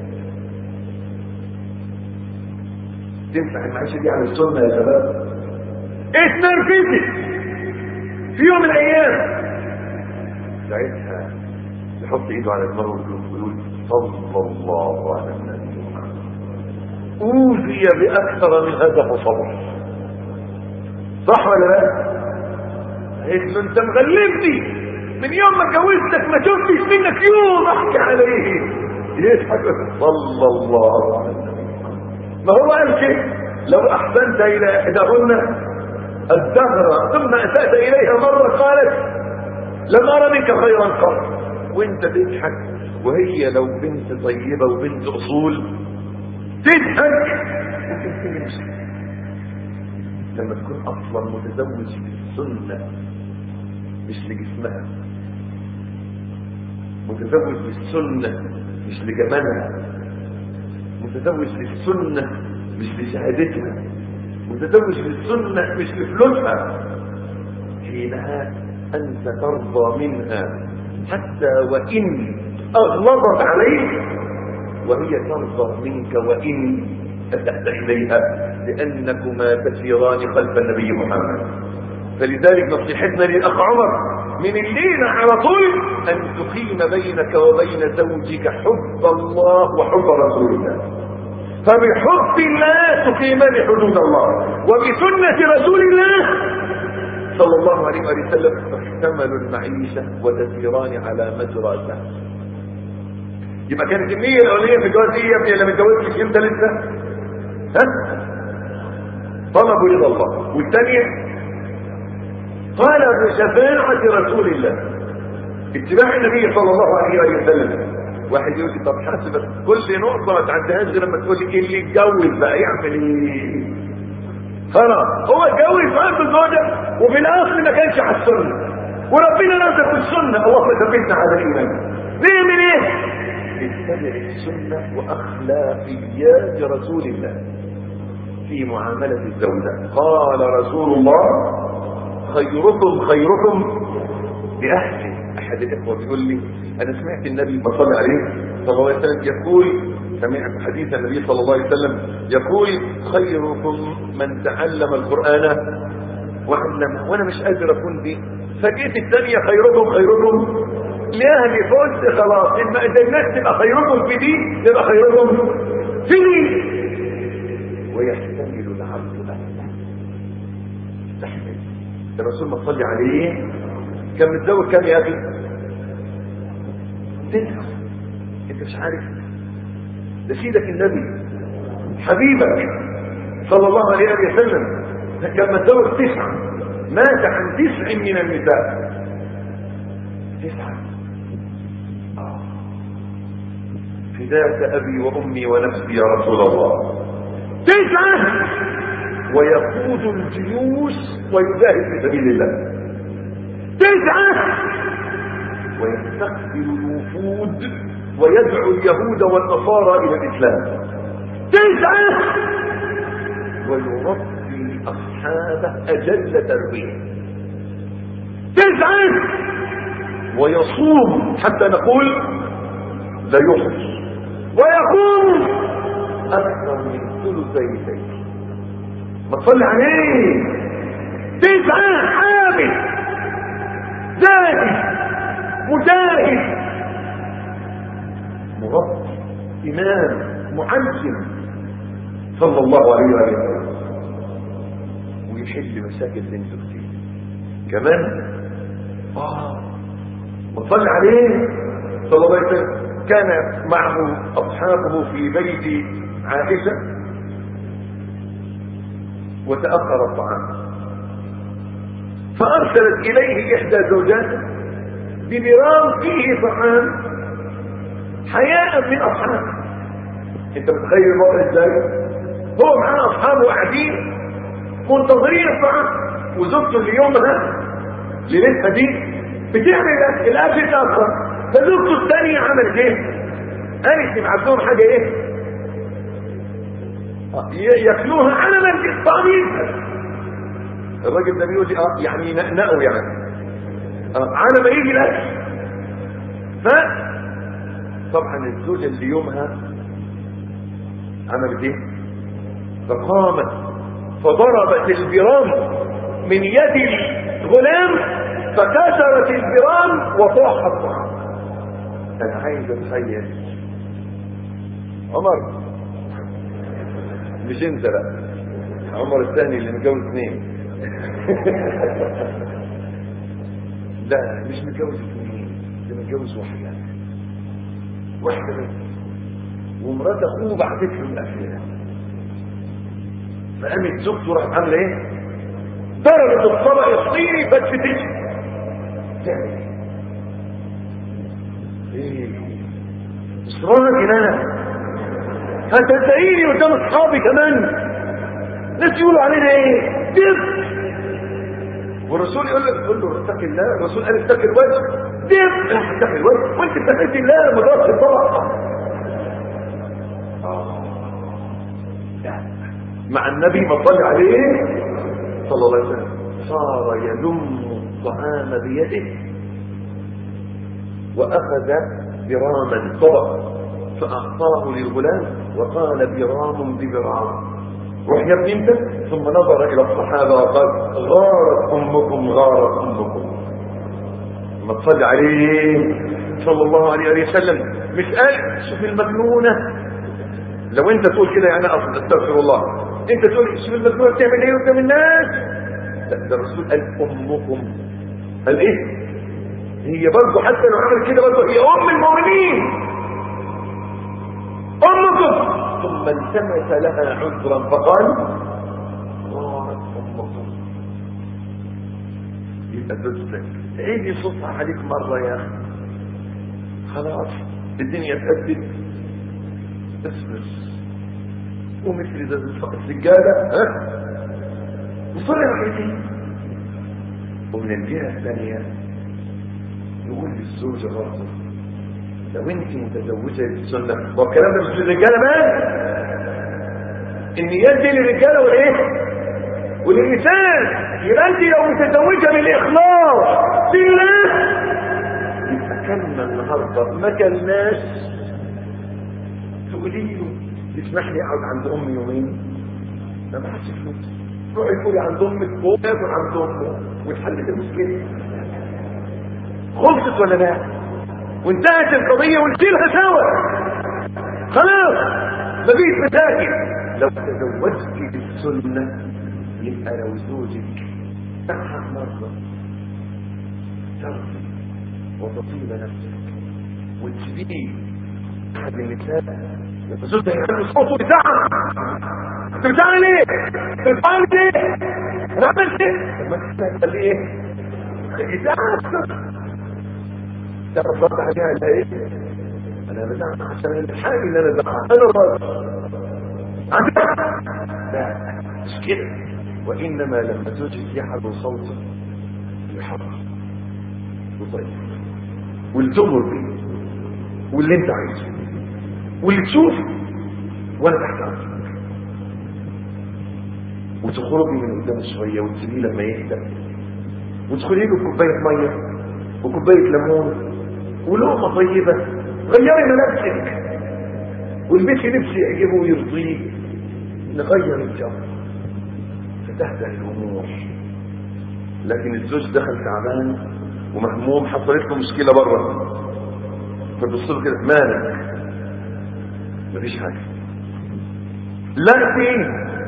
تنفع المعيشة دي على السنة يا شباب؟ اتنرفزت في يوم من الأيام ساعتها يحط ايده على دماغه ويقول صلى الله على النبي اوذي باكثر من هذا فصبر. صح ولا لا؟ قلت له انت مغلبني من يوم ما اتجوزتك ما شفتش منك يوم احكي عليه. يضحك صلى الله على النبي. ما هو قال كده لو احسنت الى احداهن الدهر ثم اسأت اليها مرة قالت لم ارى منك خيرا قط. وانت تضحك وهي لو بنت طيبة وبنت اصول تضحك. لما تكون اصلا متزوج بالسنة مش لجسمها، متزوج بالسنة مش لجمالها، متزوج بالسنة مش لشهادتها، متزوج بالسنة مش لفلوسها، حينها انت ترضى منها حتى وان اغلظت عليك وهي ترضى منك وان أسأت إليها، لأنكما تسيران خلف النبي محمد. فلذلك نصيحتنا للأخ عمر من الليلة على طول أن تقيم بينك وبين زوجك حب الله وحب رسول الله. فبحب الله تقيمان حدود الله، وبسنة رسول الله صلى الله عليه وسلم تحتمل المعيشة وتسيران على مجرى سهل. يبقى كانت النية الأولية في الجواز إيه يا ابني اللي متجوزتش أنت لسه؟ ها؟ طلبوا رضا الله. والثانية قال بشفاعة رسول الله، اتباع النبي صلى الله عليه وسلم. واحد يقول لي طب حاسب كل نقطة ما تعديهاش غير لما تقول لي اللي اتجوز بقى يعمل ايه؟ خلاص هو اتجوز وعنده زوجة وفي الأصل ما كانش على السنة وربنا رزقه السنة، الله ثبتنا على الإيمان. نعمل ايه؟ اتبع السنة وأخلاقيات رسول الله في معاملة الزوجة. قال رسول الله خيركم خيركم لأهله. أحد الإخوة بيقول لي أنا سمعت النبي صلى عليه صلى الله عليه وسلم يقول، سمعت حديث النبي صلى الله عليه وسلم يقول خيركم من تعلم القرآن وعلمه، وأنا مش قادر أكون دي. فجيت الثانية خيركم خيركم لأهلي، فقلت خلاص إن ما قدرناش تبقى خيركم في دي تبقى خيركم في دي. ويحتمل العبد أهله تحمل. الرسول ما صلي عليه كان متزوج كام يا أخي؟ تسعة. أنت مش عارف ده سيدك النبي حبيبك صلى الله عليه وسلم كان متزوج تسعة، مات عن تسع من النساء. تسعة. فداك أبي وأمي ونفسي يا رسول الله. تسعة. ويقود الجيوش ويجاهد في سبيل الله. تسعة. ويستقبل الوفود ويدعو اليهود والنصارى إلى الإسلام. تسعة. ويربي أصحابه أجل تربية. تسعة. ويصوم حتى نقول لا يحج، ويقوم أكثر من ثلثي الليل. ما تصلي عليه. تسعة. عابد زاهد مجاهد مربي إمام معلم صلى الله عليه وسلم، ويحل مشاكل بنت كتير كمان. آه وصلى عليه صلى الله عليه وسلم. كان معه أصحابه في بيت عائشة وتأخر الطعام، فأرسلت إليه إحدى زوجاته ببرام فيه طعام حياء من أصحابه. أنت متخيل الوضع إزاي؟ هو معاه أصحابه قاعدين منتظرين الطعام، وزوجته اللي يومها ليلتها دي بتعمل الأكل تأخر، فزوجته الثانية عملت إيه؟ قالت نبعت لهم حاجة إيه؟ ياكلوها على من طعميها. الراجل ده بيقول لي اه يعني نقوا يعني اه على ما يجي الاكل. ف طبعا الزوجه اللي يومها عملت ايه؟ فقامت فضربت البرام من يد الغلام فكسرت البرام وطاح الطعام. انا عايز اتخيل عمر، مش انت لا، عمر الثاني اللي متجوز اثنين لا مش متجوز اثنين، ده متجوز واحده واحده بس، ومرات اخوه بعتت له الافلام. فقامت زوجته راحت عامله ايه؟ ضربت الطبق الصيني بس في تجي تعمل ايه؟ اصرارك انا هتلاقيني قدام اصحابي كمان ناس يقولوا علينا ايه؟ دب. والرسول يقول لك قول له اتق الله، الرسول قال اتق الوجه. دب اتق الوجه وانت اتقيت الله لما ضربت الطبق. اه لا مع النبي ما صلى عليه صلى الله عليه وسلم صار يلم الطعام بيده واخذ براما طبق فاعطاه للغلام وقال برام ببرام روح يا ابني انت. ثم نظر الى الصحابه وقال غارت امكم غارت امكم. ما تصلي عليه صلى الله عليه وسلم. مش قال شوف المجنونه، لو انت تقول كده يعني اصلا استغفر الله، انت تقول شوف المجنونه بتعمل ايه قدام الناس. لا ده الرسول قال امكم. قال ايه؟ هي برضه حتى لو عملت كده برضه هي ام المؤمنين امكم. ثم التمس لها عذرا فقال غارت امكم. يبقى زوجتك عيدي صوتها عليك مره يا اخي، خلاص الدنيا اتأدت بس بس ومثل ذا السجاده ها وصلي ركعتين. ومن الجهه الثانيه نقول للزوجه برضه لو انت متزوجه بالسنه، والكلام ده مش للرجاله بس، النيات دي للرجاله والايه والنساء. يبقى انت لو متزوجه بالاخلاص بالله يبقى كلمه النهارده ما كلناش تقولي له تسمح لي اقعد عند امي يومين، ما معكش فلوس روحي كلي عند امك وهو ياكل عند امه واتحلت المشكله. خلصت ولا لا؟ وانتهت القضيه ونشيلها سوا خلاص مفيش مشاكل. لو تزوجت بالسنه يبقى لو زوجك تضحك مرة ترضي وتطيب نفسك وتسيبيه احد النساء يتصل عنده صوته يزعق. انت بتعمل ايه؟ انت بتعمل ايه؟ انا عملت ايه؟ لما تسال ايه؟ يزعق. تعرف رد عليها ولا ايه؟ انا بزعق عشان الحاجه اللي انا بزعق انا راضي. لا مش كده، وإنما لما توجد يحب صوته يحرك وطيب واللي تؤمر به واللي انت عايزه واللي تشوفه وانا تحت عرضك، وتخرجي من قدام شويه وتسيبيه لما يهدى وتدخلي له بكوبايه ميه وكوبايه ليمون ولقمه طيبه. غيري ملابسك والبيت نفسي يعجبه ويرضيه، نغير الجو فتهدأ الامور. لكن الزوج دخل تعبان ومهموم، حصلت له مشكله بره فتبص له كده مالك؟ مفيش حاجه. لا في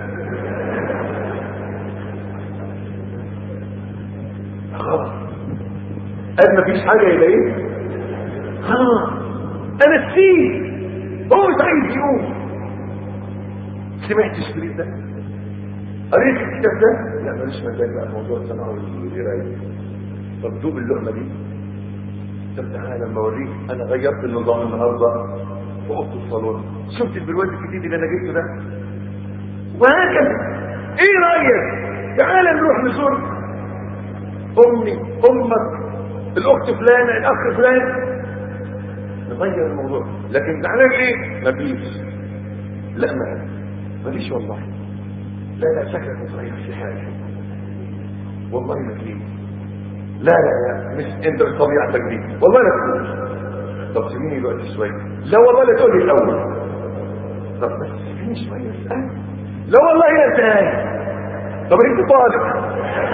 خلاص قال مفيش حاجه يبقى ايه؟ خلاص انا نسيت هو مش عايز يقوم. سمعت الشريط ده؟ قريت الكتاب ده؟ لا ماليش مجال بقى موضوع السمع والقرايه. طب دوب اللقمه دي. طب تعالى لما اوريك انا غيرت النظام النهارده في اوضه الصالون، شفت البرواز الجديد اللي انا جبته ده؟ وهكذا. ايه رايك؟ تعالى نروح نزور امي امك الاخت فلانه الاخ فلان، نغير الموضوع. لكن تعالى ايه؟ مفيش. لا ما مفيش والله. لا لا شكلك متغير في حاجة، والله ما فيه. لا لا لا مش انت بطبيعتك دي، والله لا تقول. طب سيبيني دلوقتي شوية. لا والله لا تقولي الأول. طب بس سيبيني شوية اسأل. لا والله لا تاني. طب انت طالب.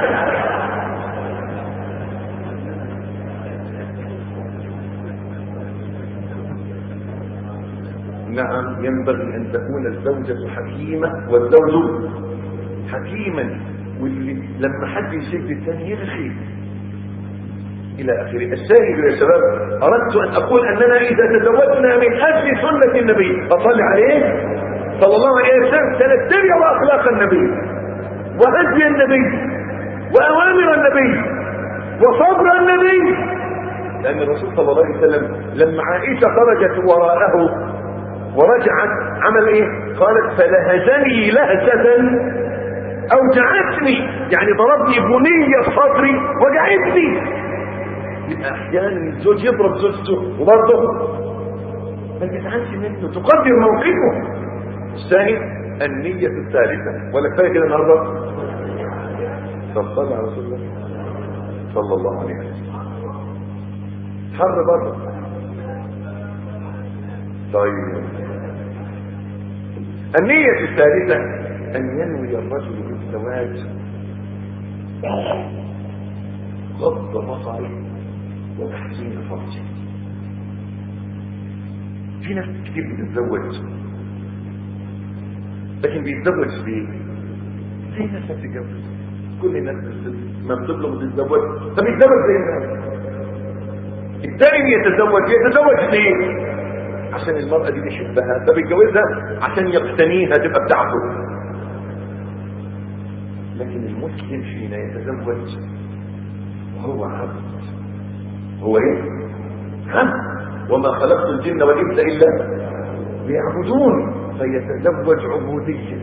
نعم ينبغي أن تكون الزوجة حكيمة والزوج حكيما، واللي لما حد يشد الثاني يرخي إلى آخره. الشاهد يا شباب، أردت أن أقول أننا إذا تزوجنا من أجل سنة النبي فصل عليه صلى الله عليه وسلم سنتبع أخلاق النبي وهدي النبي وأوامر النبي وصبر النبي. لأن الرسول صلى الله عليه وسلم لما عائشة خرجت وراءه ورجعت عمل ايه؟ قالت فلهزني لهزة اوجعتني، يعني ضربني بنية في صدري وجعتني. يبقى احيانا الزوج يضرب زوجته وبرضه ما تزعلش منه، تقدر موقفه. الثاني النية الثالثة، ولا كفايه كده النهارده؟ صلى على رسول الله صلى الله عليه وسلم. حر برضه. طيب النية الثالثة أن ينوي الرجل بالزواج غض بصره وتحسين فرجه. في ناس كتير بتتزوج، لكن بيتزوج ليه؟ زي الناس ما بتتجوز. كل الناس ما بتطلب تتزوج، طب يتزوج زي الناس. الثاني يتزوج يتزوج ليه؟ عشان المرأة دي بيحبها فبيتجوزها عشان يقتنيها تبقى بتاعته. لكن المسلم حين يتزوج وهو عبد، هو ايه؟ عبد. وما خلقت الجن والانس الا ليعبدون، فيتزوج عبوديا.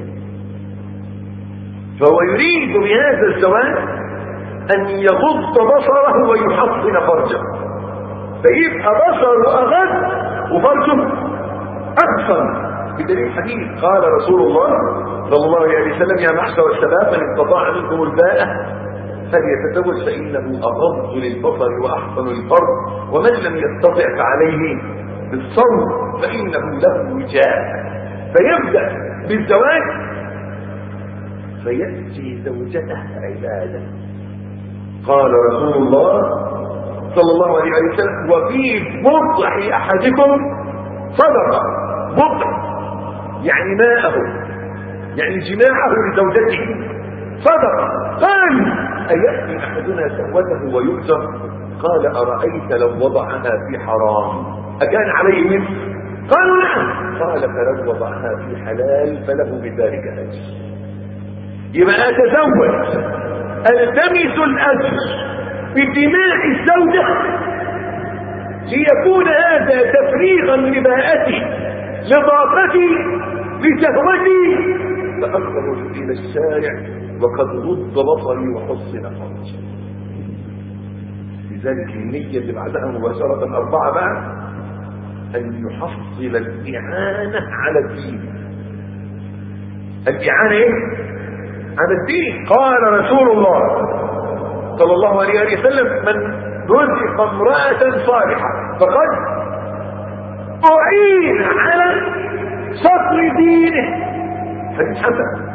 فهو يريد بهذا الزواج ان يغض بصره ويحصن فرجه، فيبقى بصره اغض وفرجه أكثر. بدليل حديث قال رسول الله صلى الله عليه وسلم يا معشر الشباب من استطاع منكم الباءة فليتزوج فإنه أغض للبصر وأحسن للفرج، ومن لم يستطع فعليه بالصوم فإنه له وجاء. فيبدأ بالزواج فيأتي زوجته عبادة. قال رسول الله صلى الله عليه وسلم وفي بضع أحدكم صدقة. بضع يعني ماءه، يعني جماعه لزوجته صدقة. قال أيأتي أحدنا شهوته ويؤجر؟ قال أرأيت لو وضعها في حرام أكان عليه مثل؟ قالوا نعم. قال فلو وضعها في حلال فله بذلك أجر. يبقى أتزوج ألتمس الأجر بدماء الزوجة ليكون هذا تفريغا لباءتي لضاقتي لشهوتي، فأخرج إلى الشارع وقد غض بصري وحصن فرجي. لذلك النية اللي بعدها مباشرة أربعة بعد أن يحصل الإعانة على الدين. الإعانة إيه؟ على الدين. قال رسول الله صلى الله عليه وسلم من رزق امرأة صالحة فقد أعين على شطر دينه. حديث حسن.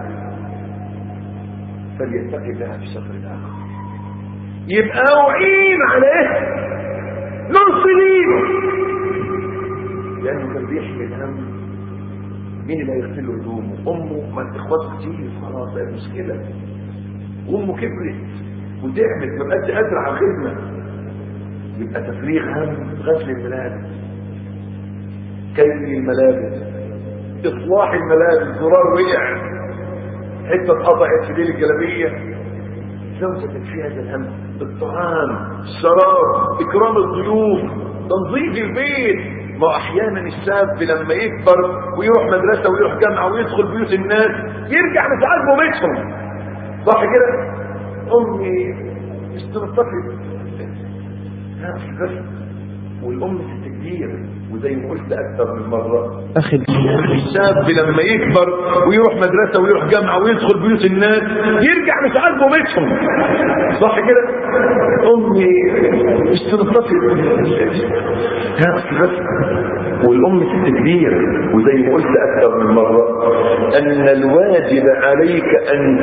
فليتقي الله في الشطر الآخر. يبقى أعين على إيه؟ نص دينه. لأنه كان بيحمل هم مين اللي هيغسل له هدومه؟ أمه. ما الإخوات كتير خلاص بقت مشكلة، وأمه كبرت وتعمل ما بقتش قادرة على الخدمة، يبقى تفريغ هم غسل الملابس، كي الملابس، إصلاح الملابس، زرار وقع، حتة اتقطعت في ديل الجلابية، زوجة في هذا الهم، الطعام، الشراب، إكرام الضيوف، تنظيف البيت. ما احيانا الشاب لما يكبر ويروح مدرسة ويروح جامعة ويدخل بيوت الناس يرجع مش عاجبه بيتهم، صح كده؟ امي مش تنطفي ها بس والام ست كبير، وزي ما قلت اكثر من مره اخي الشاب لما يكبر ويروح مدرسه ويروح جامعه ويدخل بيوت الناس يرجع مش عاجبه بيتهم، صح كده؟ امي مش تنطفي يا بس. والام ست كبير، وزي ما قلت اكثر من مره ان الواجب عليك ان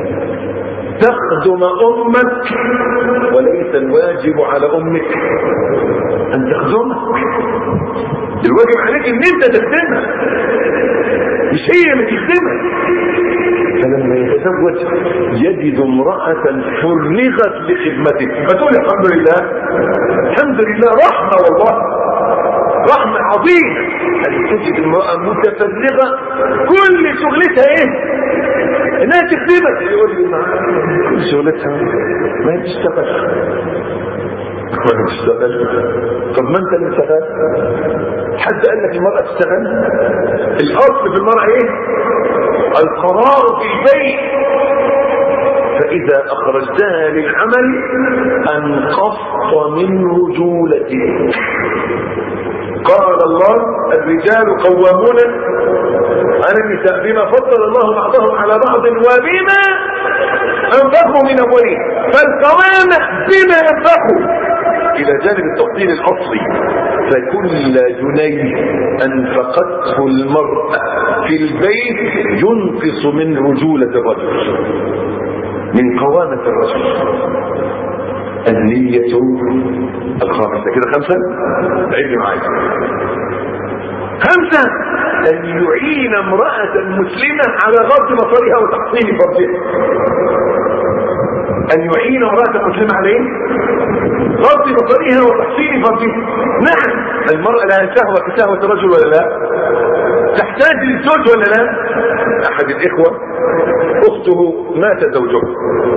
تخدم امك، وليس الواجب على امك ان تخدمك. الواجب عليك ان انت تخدمها، مش هي اللي تخدمك. فلما يتزوج يجد امرأة فرغت لخدمته فتقول الحمد لله الحمد لله، رحمة والله، رحمة عظيمة ان تجد امرأة متفرغة كل شغلتها ايه؟ انها تخدمك. يقول لي كل شغلتها ما هي تشتغل، ما تشتغل. طب ما انت اللي شغال؟ حد قال لك المرأة تشتغل؟ الاصل في المرأة ايه؟ القرار في البيت، فاذا اخرجتها للعمل انقصت من رجولتك. قال الله الرجال قوامون على النساء بما فضل الله بعضهم على بعض وبما انفقوا من اموالهم، فالقوامة بما انفقوا الى جانب التفضيل الاصلي. فكل جنيه انفقته المرأة في البيت ينقص من رجولة الرجل، من قوامة الرجل. النية الخامسة كده خمسة، عيد معايا. خمسة أن يعين امرأة مسلمة على غض بصرها وتحصين فرجها. أن يعين امرأة مسلمة على إيه؟ غض بصرها وتحصين فرجها. نعم المرأة لها شهوة كشهوة الرجل ولا لا؟ تحتاج للزوج ولا لا؟ أحد الإخوة أخته مات زوجها،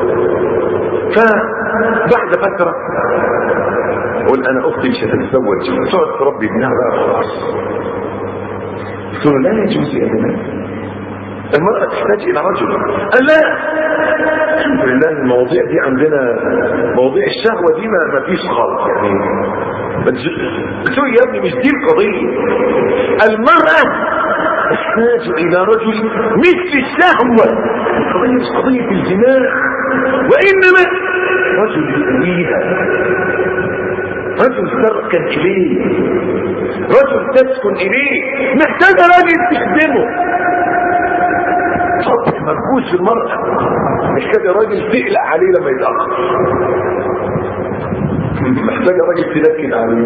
فبعد فترة قل أنا أختي مش هتتزوج، تقعد تربي ابنها بقى خلاص. قلت له لا يجوز يا ابنها، المرأة تحتاج إلى رجل. قال لا الحمد لله المواضيع دي عندنا، مواضيع الشهوة دي ما فيش خالص يعني. بتقول يا ابني مش دي القضية، المرأة تحتاج إلى رجل مثل الشهوة. القضية مش قضية الجماع، وإنما رجل يؤويها، رجل تركن إليه، رجل تسكن إليه، محتاج راجل تخدمه. طبع مركوز في المرأة، محتاج راجل تقلق عليه لما يتأخر، محتاج راجل تنكد عليه.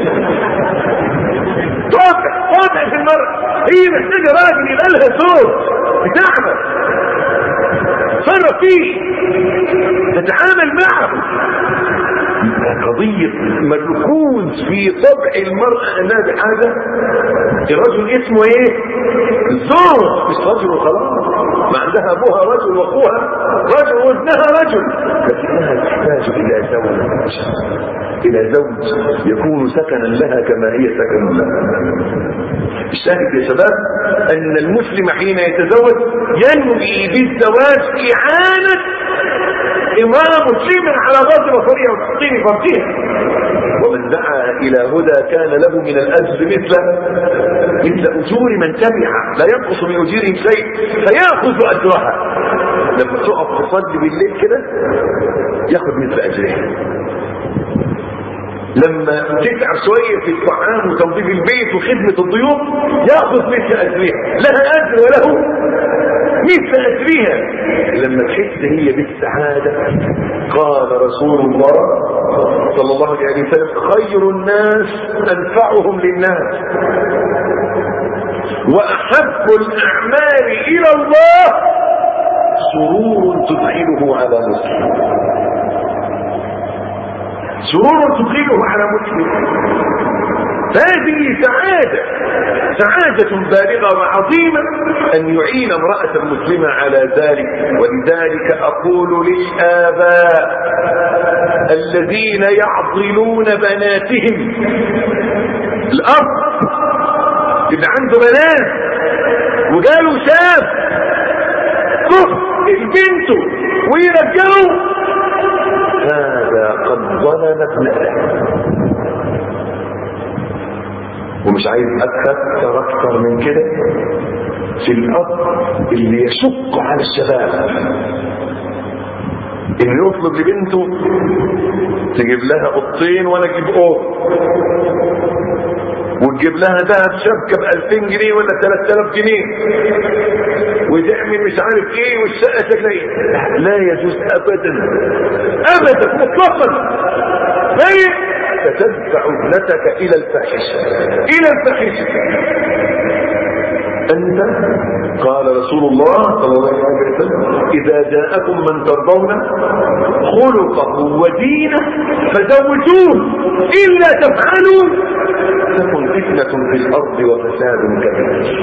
طبع طبع في المرأة، هي محتاجة راجل يبقى لها صوت بتعمل تصرف فيه تتعامل معه. قضية مركوز في طبع المرأة انها بحاجة الرجل اسمه ايه؟ الزوج، مش رجل وخلاص. ما عندها ابوها رجل واخوها رجل وابنها رجل، لكنها تحتاج الى زوج، الى زوج يكون سكنا لها كما هي سكن لها. الشاهد يا شباب ان المسلم حين يتزوج ينوي بالزواج اعانة امرأة مسلمة على غض بصرها وتحصين فرجها. ومن دعا الى هدى كان له من الاجر مثل مثل اجور من تبعها، لا ينقص من اجورهم شيء فياخذ اجرها. لما تقف تصلي بالليل كده ياخذ مثل اجرها، لما تتعب شويه في الطعام وتنظيف البيت وخدمه الضيوف ياخذ مثل اجرها، لها اجر وله مثل اجرها. لما تحس هي بالسعاده قال رسول الله صلى الله عليه وسلم خير الناس انفعهم للناس، واحب الاعمال الى الله سرور تدخله على مسلم، سرور تدخله على مسلم. هذه سعادة، سعادة بالغة وعظيمة أن يعين امرأة مسلمة على ذلك. ولذلك أقول للآباء الذين يعضلون بناتهم، الأب اللي عنده بنات وقالوا شاب كف البنت ويرجعوا، هذا قد ظلم ابنته، ومش عايز اكثر اكثر من كده في الاب اللي يشق على الشباب انه يطلب لبنته تجيب لها قطين وانا اجيب قط، وتجيب لها ذهب شبكه ب ألفين جنيه ولا ثلاثة آلاف جنيه، وتعمل مش عارف ايه والشقه شكلها ايه. لا يجوز ابدا ابدا مطلقا. ليه؟ ستدفع ابنتك الى الفاحشه الى الفاحشه. انت قال رسول الله صلى الله عليه وسلم اذا جاءكم من ترضون خلقه ودينه فزوجوه الا تفعلوا تكن فتنه في الارض وفساد كبير.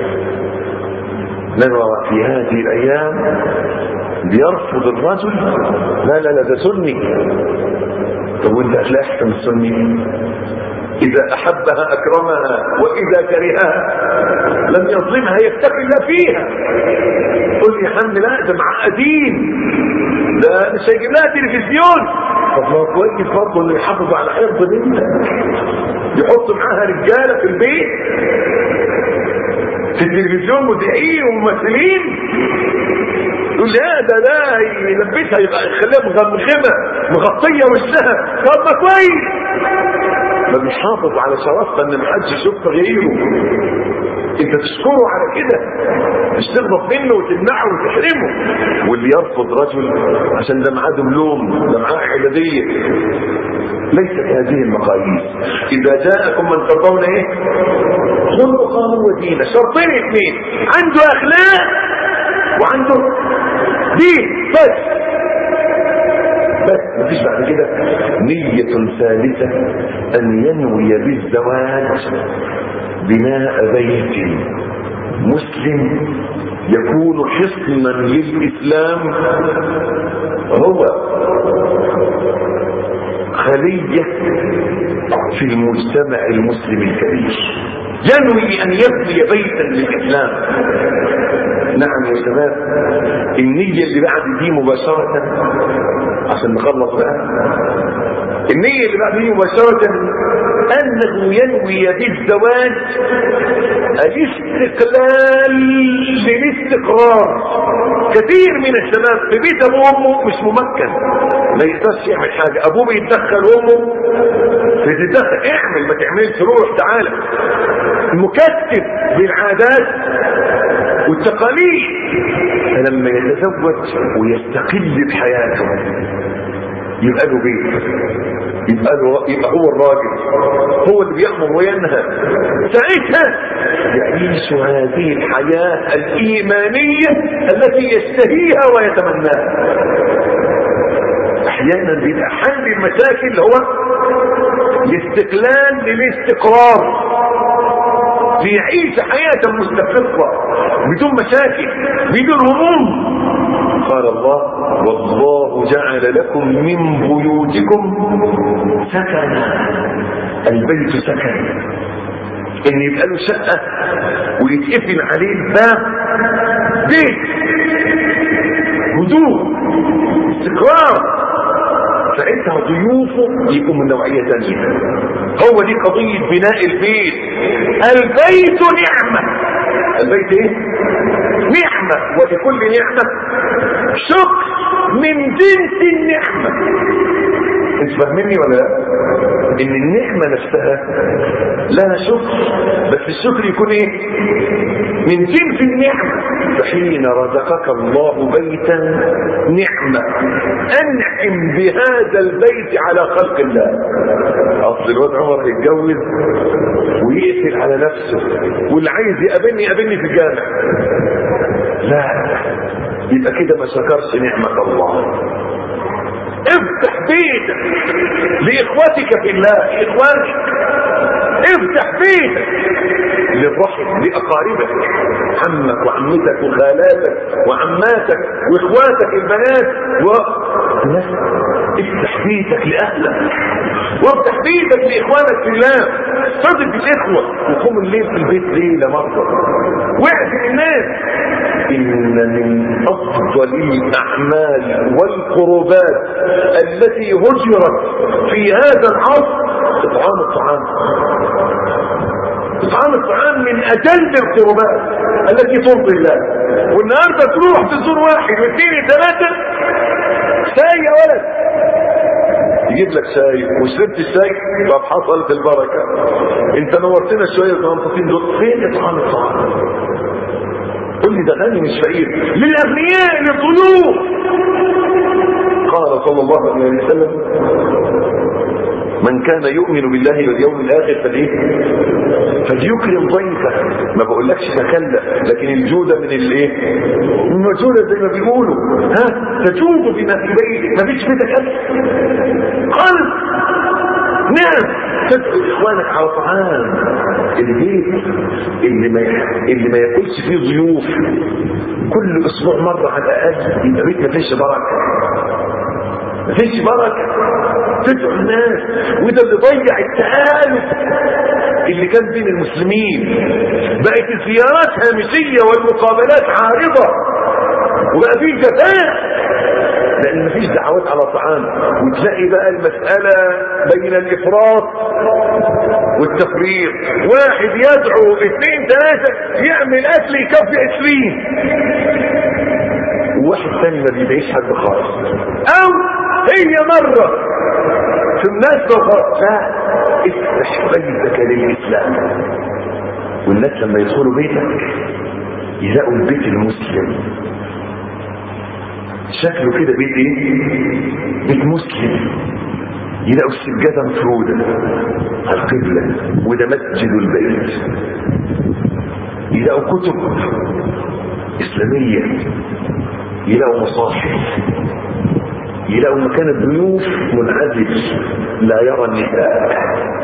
نرى في هذه الايام بيرفض الرجل، لا لا لا ده سني. طب وانت هتلاقي احسن السني؟ اذا احبها اكرمها واذا كرهها لم يظلمها يتقي الله فيها. قل يا حمد لا ده معقدين، ده مش هيجيب لها تلفزيون. طب ما كويس برضه اللي يحافظ على حفظ بنتك يحط معاها رجاله في البيت في التلفزيون مذيعين وممثلين، يقول لا ده لا يلبسها يخليها مغمغمه مغطيه وشها. طب ما كويس، ما مش حافظ على شرفها ان محدش يشوف غيره. انت تشكره على كده، مش تغضب منه وتمنعه وتحرمه. واللي يرفض رجل عشان ده معاه دبلوم ده معاه اعداديه، ليست هذه المقاييس. اذا جاءكم من ترضون ايه خلقه ودينه، شرطين اثنين، عنده اخلاق وعنده دين بس بس مفيش بعد كده. نية ثالثة أن ينوي بالزواج بناء بيت مسلم يكون حصنا للإسلام، هو خلية في المجتمع المسلم الكبير. ينوي أن يبني بيتا للإسلام. نعم يا شباب، النية اللي بعد دي مباشرة عشان نخلص بقى، النية اللي بعد دي مباشرة أنه ينوي بالزواج الاستقلال للاستقرار. كثير من الشباب في بيت أبوه وأمه مش ممكن، ما يقدرش يعمل حاجة، أبوه بيتدخل وأمه بتتدخل، اعمل ما تعملش روح تعالى، مكتف بالعادات والتقاليد. فلما يتزوج ويستقل بحياته يبقى له بيت، يبقى, له يبقى هو الراجل، هو اللي بيأمر وينهى. ساعتها يعيش هذه الحياة الإيمانية التي يشتهيها ويتمناها. احيانا بيبقى حل المشاكل هو الاستقلال للاستقرار، ليعيش حياة مستقرة بدون مشاكل بدون هموم. قال الله والله جعل لكم من بيوتكم سكنا. البيت سكن، ان يبقى له شقة ويتقفل عليه الباب، بيت هدوء استقرار. ساعتها ضيوفه يبقوا من نوعية ثانية. هو دي قضية بناء البيت. البيت نعمة. البيت ايه؟ نعمة، ولكل نعمة شكر من جنس النعمة. انت فاهميني ولا لا؟ ان النعمة نفسها لها شكر، بس الشكر يكون ايه؟ من جنس النعمة. فحين رزقك الله بيتا نعمة انعم بهذا البيت على خلق الله. اصل الواد عمر يتجوز ويقفل على نفسه، واللي عايز يقابلني يقابلني في الجامع، لا يبقى كده ما شكرش نعمة الله. افتح بيتك لاخوتك في الله، اخوانك افتح بيتك للرحم لاقاربك، عمك وعمتك وخالاتك وعماتك واخواتك البنات و... افتح بيتك لاهلك، وافتح بيتك لاخوانك في الله. صدق الاخوه وقوم الليل في البيت ليله مره، واعزم الناس. إن من أفضل الأعمال والقربات التي هجرت في هذا العصر إطعام الطعام. إطعام الطعام من أجل القربات التي ترضي الله. والنهارده تروح تزور واحد واثنين وثلاثة شاي يا ولد، يجيب لك شاي وشربت الشاي طب حصلت البركة. انت نورتنا شوية الغنطتين دول، فين إطعام الطعام؟ قل لي ده غني مش فقير، للأغنياء للضيوف. قال صلى الله عليه وسلم من كان يؤمن بالله واليوم الآخر فليه فليكرم ضيفه. ما بقولكش تكلف، لكن الجودة من الايه؟ من الجودة زي ما بيقولوا، ها تجود بما في بيتك، ما فيش بيتك أكل قال نعم تدعو إخوانك على طعام. البيت اللي ما اللي ما ياكلش فيه ضيوف كل اسبوع مرة على الأقل يبقى بيت ما فيش بركة، ما فيش بركة. تدعو الناس، وده اللي ضيع التآلف اللي كان بين المسلمين. بقت الزيارات هامشية والمقابلات عارضة، وبقى فيه جفاء لأن مفيش دعوات على طعام. وتلاقي بقى المسألة بين الإفراط والتفريط، واحد يدعو اثنين ثلاثة يعمل أكل يكفي عشرين، وواحد ثاني ما بيدعيش حد خالص، أو هي مرة في الناس خالص. لا، افتح بيتك للإسلام، والناس لما يدخلوا بيتك يلاقوا البيت المسلم شكله كده بيت ايه؟ بيت مسلم. يلاقوا السجادة مفرودة على القبلة وده مسجد البيت. يلاقوا كتب إسلامية، يلاقوا مصاحف، يلاقوا مكان الضيوف منعزل لا يرى النساء.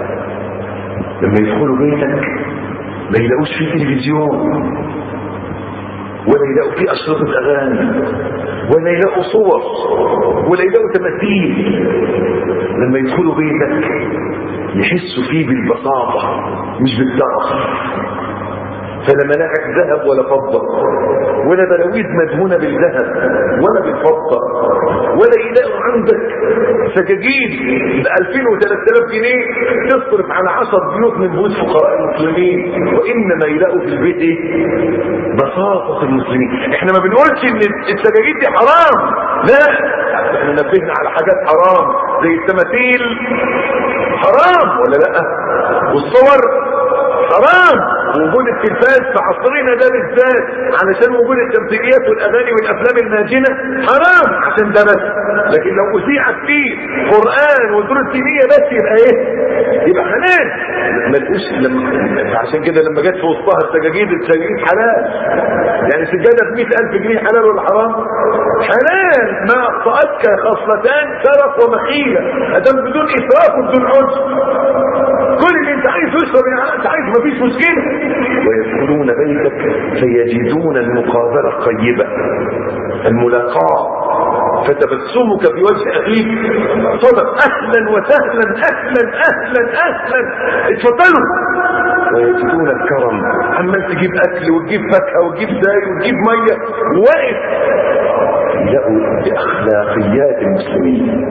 لما يدخلوا بيتك ما يلاقوش فيه تلفزيون، ولا يلاقوا فيه أشرطة أغاني، ولا يلاقوا صور، ولا يلاقوا تماثيل. لما يدخلوا بيتك يحسوا فيه بالبساطة مش بالترف. فلا ملاعق ذهب ولا فضة، ولا بلاويز مدهونة بالذهب ولا بالفضة، ولا يلاقوا عندك سجاجيد بألفين وثلاث آلاف جنيه تصرف على عشر بيوت من بيوت فقراء المسلمين. وإنما يلاقوا في البيت ايه؟ بساطة المسلمين. احنا ما بنقولش ان السجاجيد دي حرام، لا، احنا نبهنا على حاجات حرام زي التماثيل حرام ولا لا، والصور حرام، وجود التلفاز في عصرنا ده بالذات علشان وجود التمثيليات والاغاني والافلام الماجنه حرام عشان ده بس. لكن لو اذيعت فيه قران ودروس دينيه بس يبقى ايه؟ يبقى حلال. ما تقولش لما عشان كده لما جت في وسطها السجاجيد، السجاجيد حلال. يعني سجاده ب مئة ألف جنيه حلال ولا حرام؟ حلال. ما اخطاتك خصلتان سرف ومخيله، ادم بدون اسراف وبدون عجز. كل اللي انت عايز تشرب انت عايز مفيش مشكله. ويدخلون بيتك فيجدون المقابله الطيبه، الملاقاه، فتبسمك في وجه اخيك صدق اهلا وسهلا اهلا اهلا اهلا اتفضلوا. ويجدون الكرم، عمال تجيب اكل وتجيب فاكهه وتجيب زي وتجيب ميه وواقف. يلاقوا باخلاقيات المسلمين.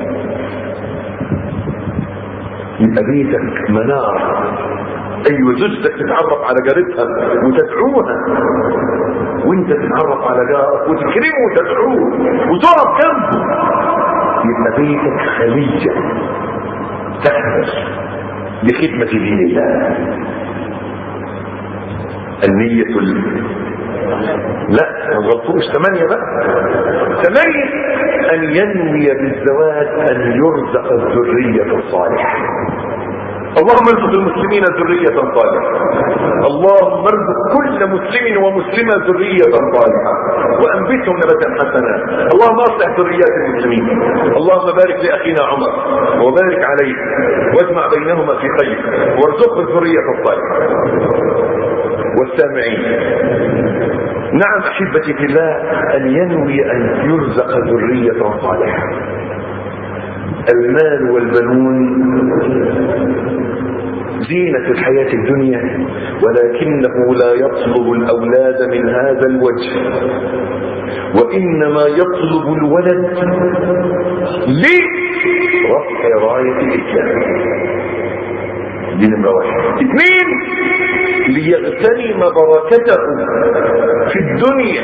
يبقى بيتك منار. ايوه زوجتك تتعرف على جارتها وتدعوها، وانت تتعرف على جارك وتكرمه وتدعوه وتقف جنبه. يبقى بيتك خليجه تحمل لخدمه دين الله. النية ال... لا ما غلطوش ثمانية بقى. ثمانية أن ينوي بالزواج أن يرزق الذرية الصالحة. اللهم ارزق المسلمين ذرية صالحة. اللهم ارزق كل مسلم ومسلمة ذرية صالحة وأنبتهم نبتا حسنا. اللهم اصلح ذريات المسلمين. اللهم بارك لأخينا عمر وبارك عليه واجمع بينهما في خير وارزقه الذرية الصالحة. والسامعين، نعم أحبتي في الله، أن ينوي أن يرزق ذرية صالحة. المال والبنون زينة الحياة الدنيا، ولكنه لا يطلب الأولاد من هذا الوجه، وإنما يطلب الولد لرفع راية الإسلام، دي نمرة واحد. اثنين، ليغتنم بركته في الدنيا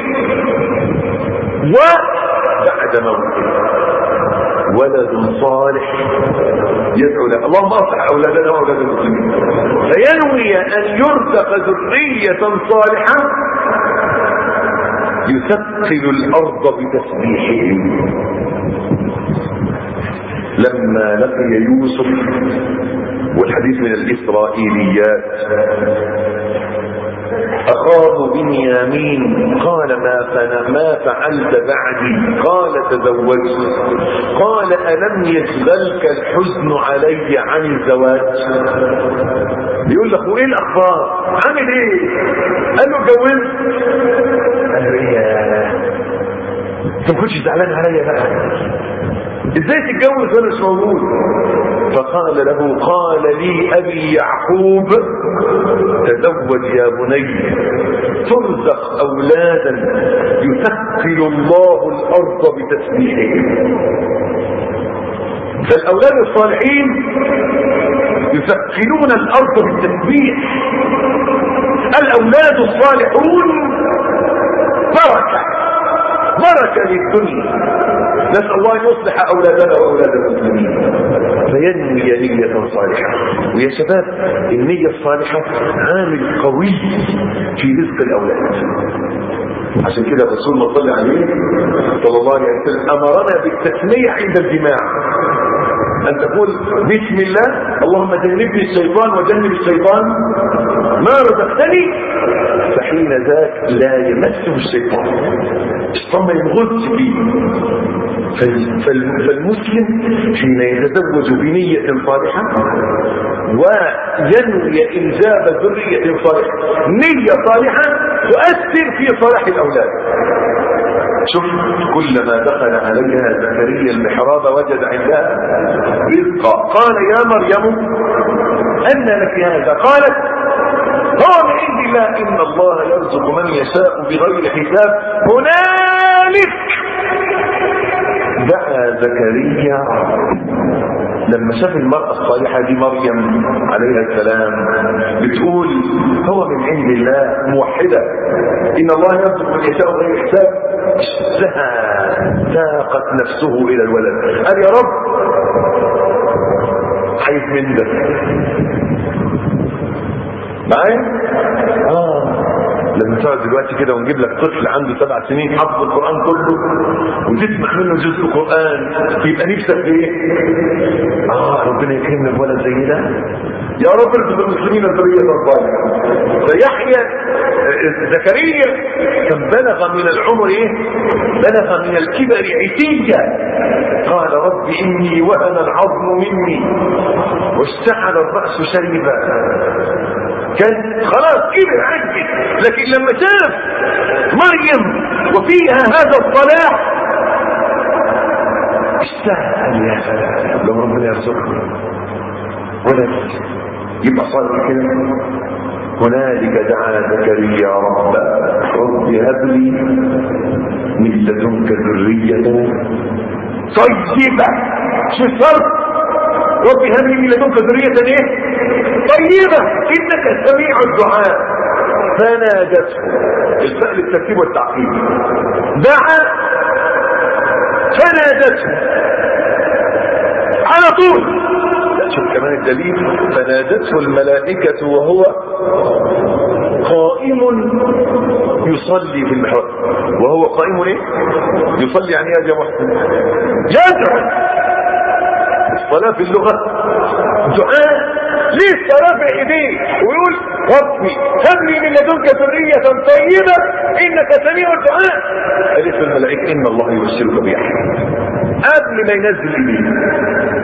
وبعد موته. ولد صالح يدعو له، اللهم اصلح اولادنا واولاد المسلمين، فينوي ان يرزق ذرية صالحة يثقل الارض بتسبيحهم. لما لقي يوسف، والحديث من الاسرائيليات، أخاه بنيامين قال ما ما فعلت بعدي؟ قال تزوجت. قال ألم يشغلك الحزن علي عن الزواج؟ بيقول له ايه الأخبار؟ عامل ايه؟ قال له اتجوزت. قال له ايه؟ انت ما كنتش زعلان عليا بقى؟ ازاي تتجوز وانا مش موجود؟ فقال له قال لي ابي يعقوب تزوج يا بني ترزق اولادا يثقل الله الارض بتسبيحهم. فالاولاد الصالحين يثقلون الارض بالتسبيح. الاولاد الصالحون بركه بركه للدنيا. نسأل الله أن يصلح أولادنا وأولاد المسلمين. فينوي نية صالحة. ويا شباب، النية الصالحة عامل قوي في رزق الأولاد. عشان كده الرسول ما صلى عليه صلى الله عليه وسلم أمرنا بالتسمية عند الجماع، أن تقول بسم الله اللهم جنبني الشيطان وجنب الشيطان ما رزقتني، فحين ذاك لا يمسه الشيطان، الشيطان ما ينغزش فيه. فالمسلم حين يتزوج بنية صالحة وينوي إنجاب ذرية صالحة، نية صالحة تؤثر في صلاح الأولاد. شوف، كلما دخل عليها زكريا المحراب وجد عندها رزقا. قال يا مريم أن لك هذا؟ قالت هو من عند الله إن الله يرزق من يشاء بغير حساب. هنالك دعا زكريا لما شاف المرأة الصالحة دي مريم عليها السلام بتقول هو من عند الله، موحدة إن الله يرزق من يشاء بغير حساب، ساقت نفسه إلى الولد. قال يا رب حيث من ده معايا؟ آه لما تقعد دلوقتي كده ونجيب لك طفل عنده سبع سنين حفظ القرآن كله وتسمع منه جزء قرآن، يبقى نفسك ايه؟ اه ربنا يكرمنا بولد زي ده، يا رب ارزق المسلمين الذرية الصالحة. فيحيى زكريا كان بلغ من العمر ايه؟ بلغ من الكبر عتية. قال رب اني وهن العظم مني واشتعل الرأس شيبا. كان خلاص كبر عجز، لكن لما شاف مريم وفيها هذا الصلاح اشتهى يا سلام لو ربنا يرزقنا ولد يبقى صالح كده. هنالك دعا زكريا رب رب هب لي من لدنك ذرية طيبة. شو الشرط؟ رب هب لي من لدنك ذرية ايه؟ طيبة انك سميع الدعاء. فنادته، الفعل الترتيب والتعقيب، دعا فنادته على طول. شوف كمان الدليل، فنادته الملائكة وهو قائم يصلي في المحراب. وهو قائم ايه؟ يصلي يعني يا جماعة يدعو. الصلاة في اللغة دعاء، لسه رافع ايديه ويقول ربي هب لي من لدنك ذرية طيبة انك سميع الدعاء. قالت الملائكة ان الله يبشرك بيحيى قبل ما ينزل ايديه.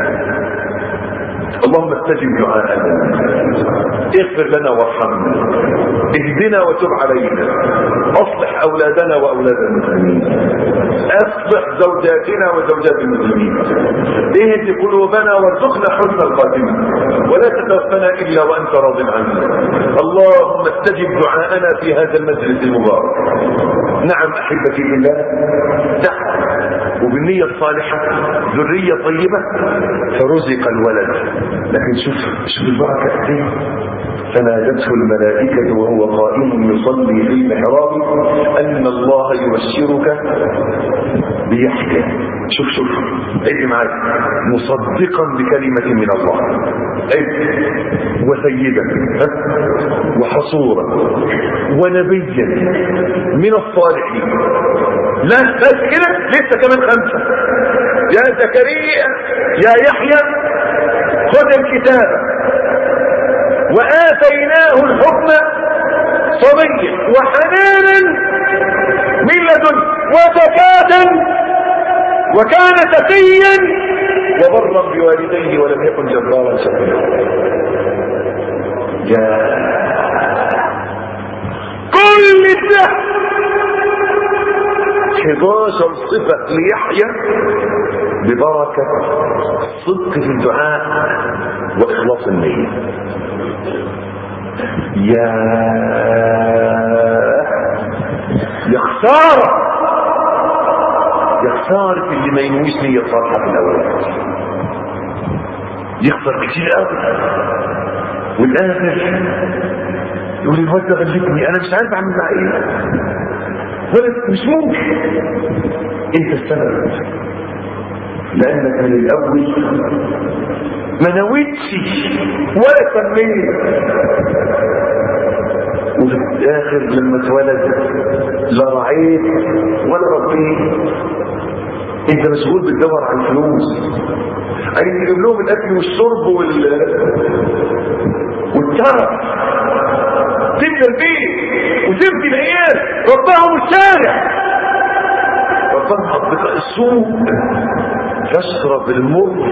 اللهم استجب دعاءنا، اغفر لنا وارحمنا، اهدنا وتب علينا، اصلح اولادنا واولاد المسلمين، اصلح زوجاتنا وزوجات المسلمين، اهد قلوبنا وارزقنا حسن الخاتمه، ولا تتوفنا الا وانت راض عنا. اللهم استجب دعاءنا في هذا المجلس المبارك. نعم احبتي بالله، دعا وبالنية الصالحة ذرية طيبة فرزق الولد. لكن شوف شوف البركة ايه. فنادته الملائكة وهو قائم يصلي في المحراب أن الله يبشرك بيحيى. شوف شوف عد معاك، مصدقا بكلمة من الله، عد، وسيدا وحصورا ونبيا من الصالحين. لا بس كده، لسه كمان خمسة. يا زكريا يا يحيى خذ الكتاب وآتيناه الحكم صبيا وحنانا من لدن وزكاة وكان تقيا وبرا بوالديه ولم يكن جبارا شقيا. يا كل ده حداشر صفة ليحيى ببركة صدق في الدعاء واخلاص النية. يا يا خسارة يا خسارة اللي ما ينويش نية صالحة في الأول، يخسر كتير قوي. والآخر يقول الواد ده غلبني، أنا مش عارف أعمل مع إيه، ولا مش ممكن. أنت السبب، لأنك من الأول ما نويتش ولا سميت، وفي الآخر لما اتولد لا رعيت ولا ربيت. انت مسؤول بتدور عن فلوس، عايز تجيب لهم الاكل والشرب وال والترف، تبني البيت وتبني العيال، ربهم الشارع، ربهم اصدقاء السوق، تشرب المر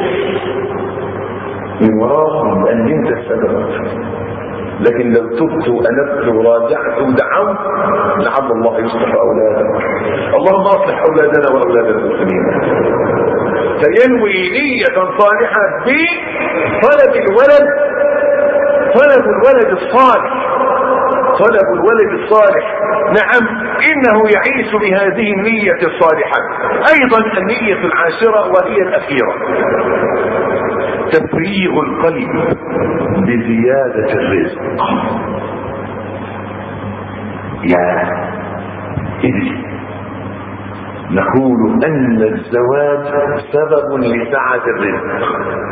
من وراهم لان انت السبب. لكن لو تبت وأنبت وراجعت ودعوت لعل الله يصلح أولادك. اللهم أصلح أولادنا وأولاد المسلمين. فينوي نية صالحة بطلب الولد، طلب الولد الصالح، طلب الولد الصالح. نعم إنه يعيش بهذه النية الصالحة. أيضا النية العاشرة وهي الأخيرة، تفريغ القلب بزيادة الرزق. يا إذن نقول أن الزواج سبب لسعة الرزق.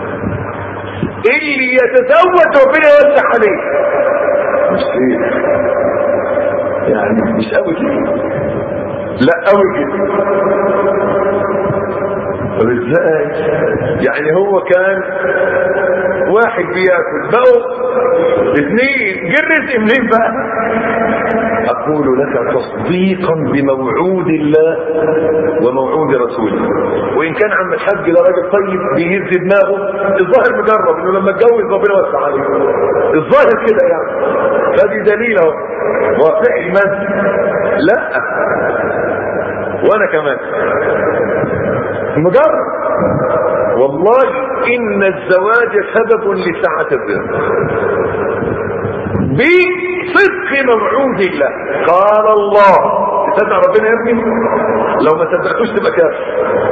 اللي يتزوج ربنا يوسع عليه، مش كده يعني، مش قوي كده، لا قوي كده. طب ازاي يعني؟ هو كان واحد بياكل بقوا اثنين، جرس منين بقى؟ اقول لك تصديقا بموعود الله وموعود رسوله. وان كان عم الحاج ده راجل طيب بيهز دماغه، الظاهر مجرب انه لما اتجوز ربنا وسع عليه، الظاهر كده يعني. فدي دليل اهو، واقع المد. لا وانا كمان مجرد. والله إن الزواج سبب لسعة الرزق بصدق موعود الله. قال الله، تصدق ربنا يا ابني؟ لو ما صدقتوش تبقى كافر.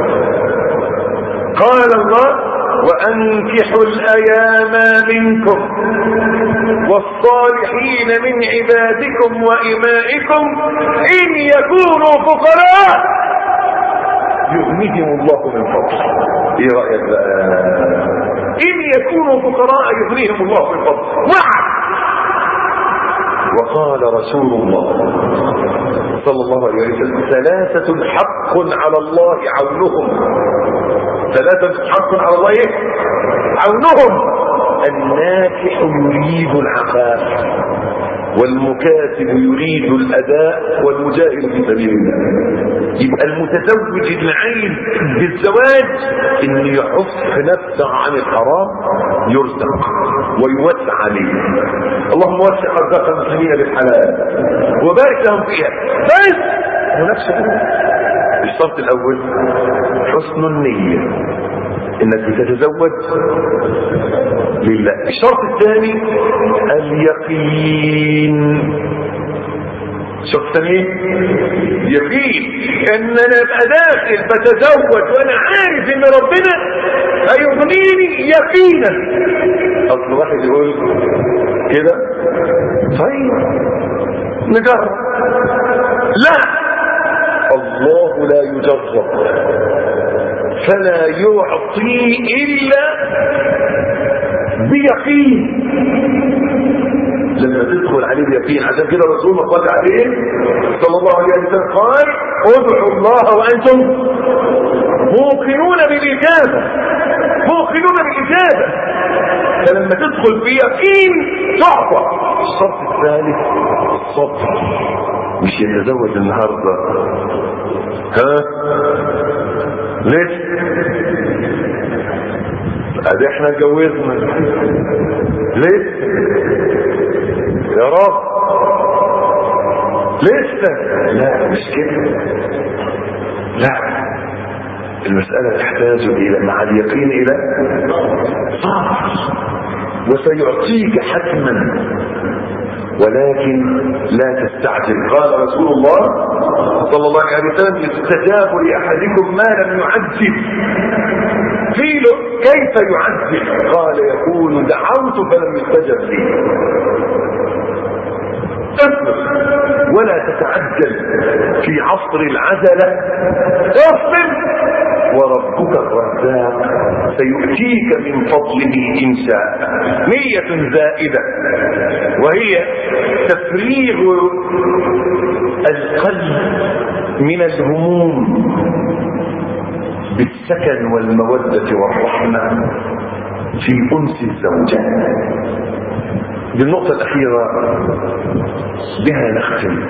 قال الله وأنكحوا الأيام منكم والصالحين من عبادكم وإمائكم إن يكونوا فقراء يغنيهم الله من فضله. ايه رأيك بقى؟ ان يكونوا فقراء يغنيهم الله من فضله. وعد. وقال رسول الله صلى الله عليه وسلم ثلاثة حق على الله عونهم. ثلاثة حق على الله ايه؟ عونهم. الناكح يريد العفاف، والمكاتب يريد الأداء، والمجاهد في سبيل الله. يبقى المتزوج العين بالزواج إنه يحف نفسه عن الحرام يرزق ويوسع عليه. اللهم وسع أرزاق المسلمين بالحلال وبارك لهم فيها. بس ونفسه الشرط الأول حسن النية، إنك بتتزوج لله. الشرط الثاني اليقين، شفت ايه؟ يقين ان انا ابقى داخل بتزوج وانا عارف ان ربنا هيغنيني يقينا. اصل واحد يقول كده طيب نجرب، لا، الله لا يجرب فلا يعطي الا بيقين. لما تدخل عليه بيقين، عشان كده رسول الله صلى عليه صلى الله عليه وسلم قال ادعوا الله وانتم موقنون بالاجابه، موقنون بالاجابه. فلما تدخل بيقين تعطى. الشرط الثالث الصبر، مش يتزوج النهارده ها ليه ادي احنا اتجوزنا ليه يا رب لسه، لا مش كده، لا، المسألة تحتاج إلى مع اليقين إلى صبر، وسيعطيك حتما ولكن لا تستعجل. قال رسول الله صلى الله عليه وسلم يستجاب لأحدكم ما لم يعجل. قيل كيف يعجل؟ قال يقول دعوت فلم يستجب لي. اصبر ولا تتعجل في عصر العجلة، اصبر وربك الرزاق سيؤتيك من فضله إن شاء. نية زائدة وهي تفريغ القلب من الهموم بالسكن والمودة والرحمة في أنس الزوجات. بالنقطة الأخيرة بها نختم،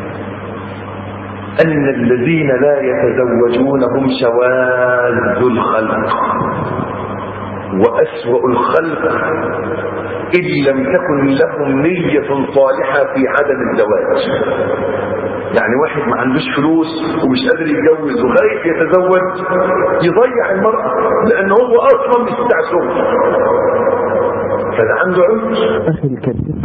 أن الذين لا يتزوجون هم شواذ الخلق وأسوأ الخلق إن لم تكن لهم نية صالحة في عدم الزواج. يعني واحد ما عندوش فلوس ومش قادر يتجوز وخايف يتزوج يضيع المرأة لأنه هو أصلا مش بتاع شغل، فده عنده عذر. أخي الكريم،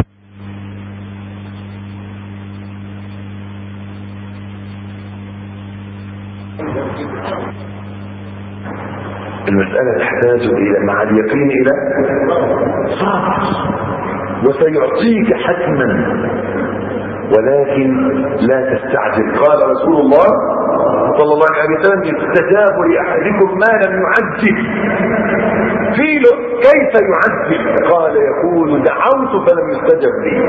المسألة تحتاج إلى مع اليقين إلى صبر، وسيعطيك حتما ولكن لا تستعجل. قال رسول الله صلى الله عليه وسلم يستجاب لأحدكم ما لم يعجل. قيل كيف يعجل؟ قال يقول دعوت فلم يستجب لي.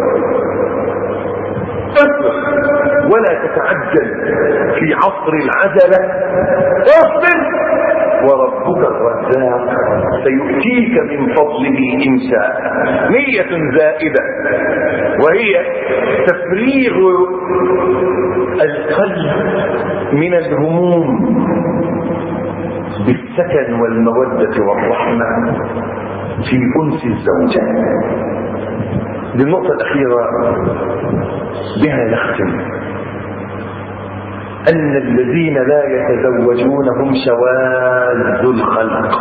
اصبر ولا تتعجل في عصر العجلة، اصبر وربك الرزاق سيؤتيك من فضله إن شاء. نية زائدة وهي تفريغ القلب من الهموم بالسكن والمودة والرحمة في أنس الزوجات. بالنقطة الأخيرة بها نختم، أن الذين لا يتزوجون هم شواذ الخلق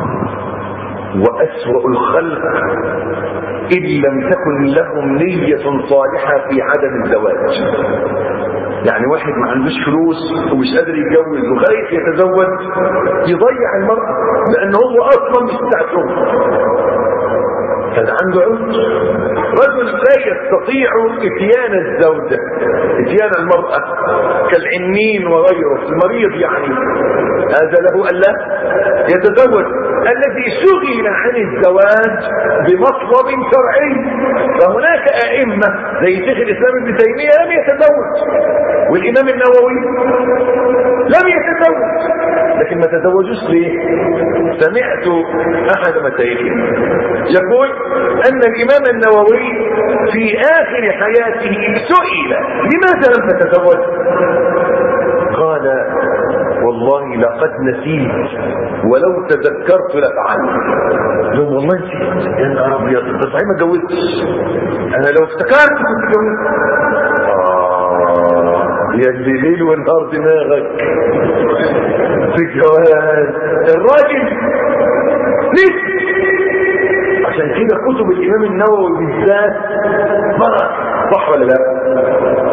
وأسوأ الخلق إن لم تكن لهم نية صالحة في عدم الزواج. يعني واحد ما عندوش فلوس ومش قادر يتجوز وخايف يتزوج يضيع المرأة لأنه هو أصلا مش بتاع شغل، فده عنده عذر. رجل لا يستطيع اتيان الزوجة، اتيان المرأة كالعنين وغيره، المريض يعني، هذا له ألا يتزوج. الذي شغل عن الزواج بمطلب شرعي، فهناك أئمة زي شيخ الإسلام ابن تيمية لم يتزوج، والإمام النووي لم يتزوج، لكن ما تزوجوش ليه؟ سمعت أحد مشايخه يقول أن الإمام النووي في آخر حياته سئل لماذا لم تتزوج؟ قال والله لقد نسيت ولو تذكرت لفعلت. لو والله نسيت، يا نهار ابيض، بس صحيح ما اتجوزتش، انا لو افتكرت كنت اتجوزت. اه يا اللي ليل ونهار دماغك في الجواز. الراجل نسي. عشان كده كتب الامام النووي بالذات مرض، صح ولا لا؟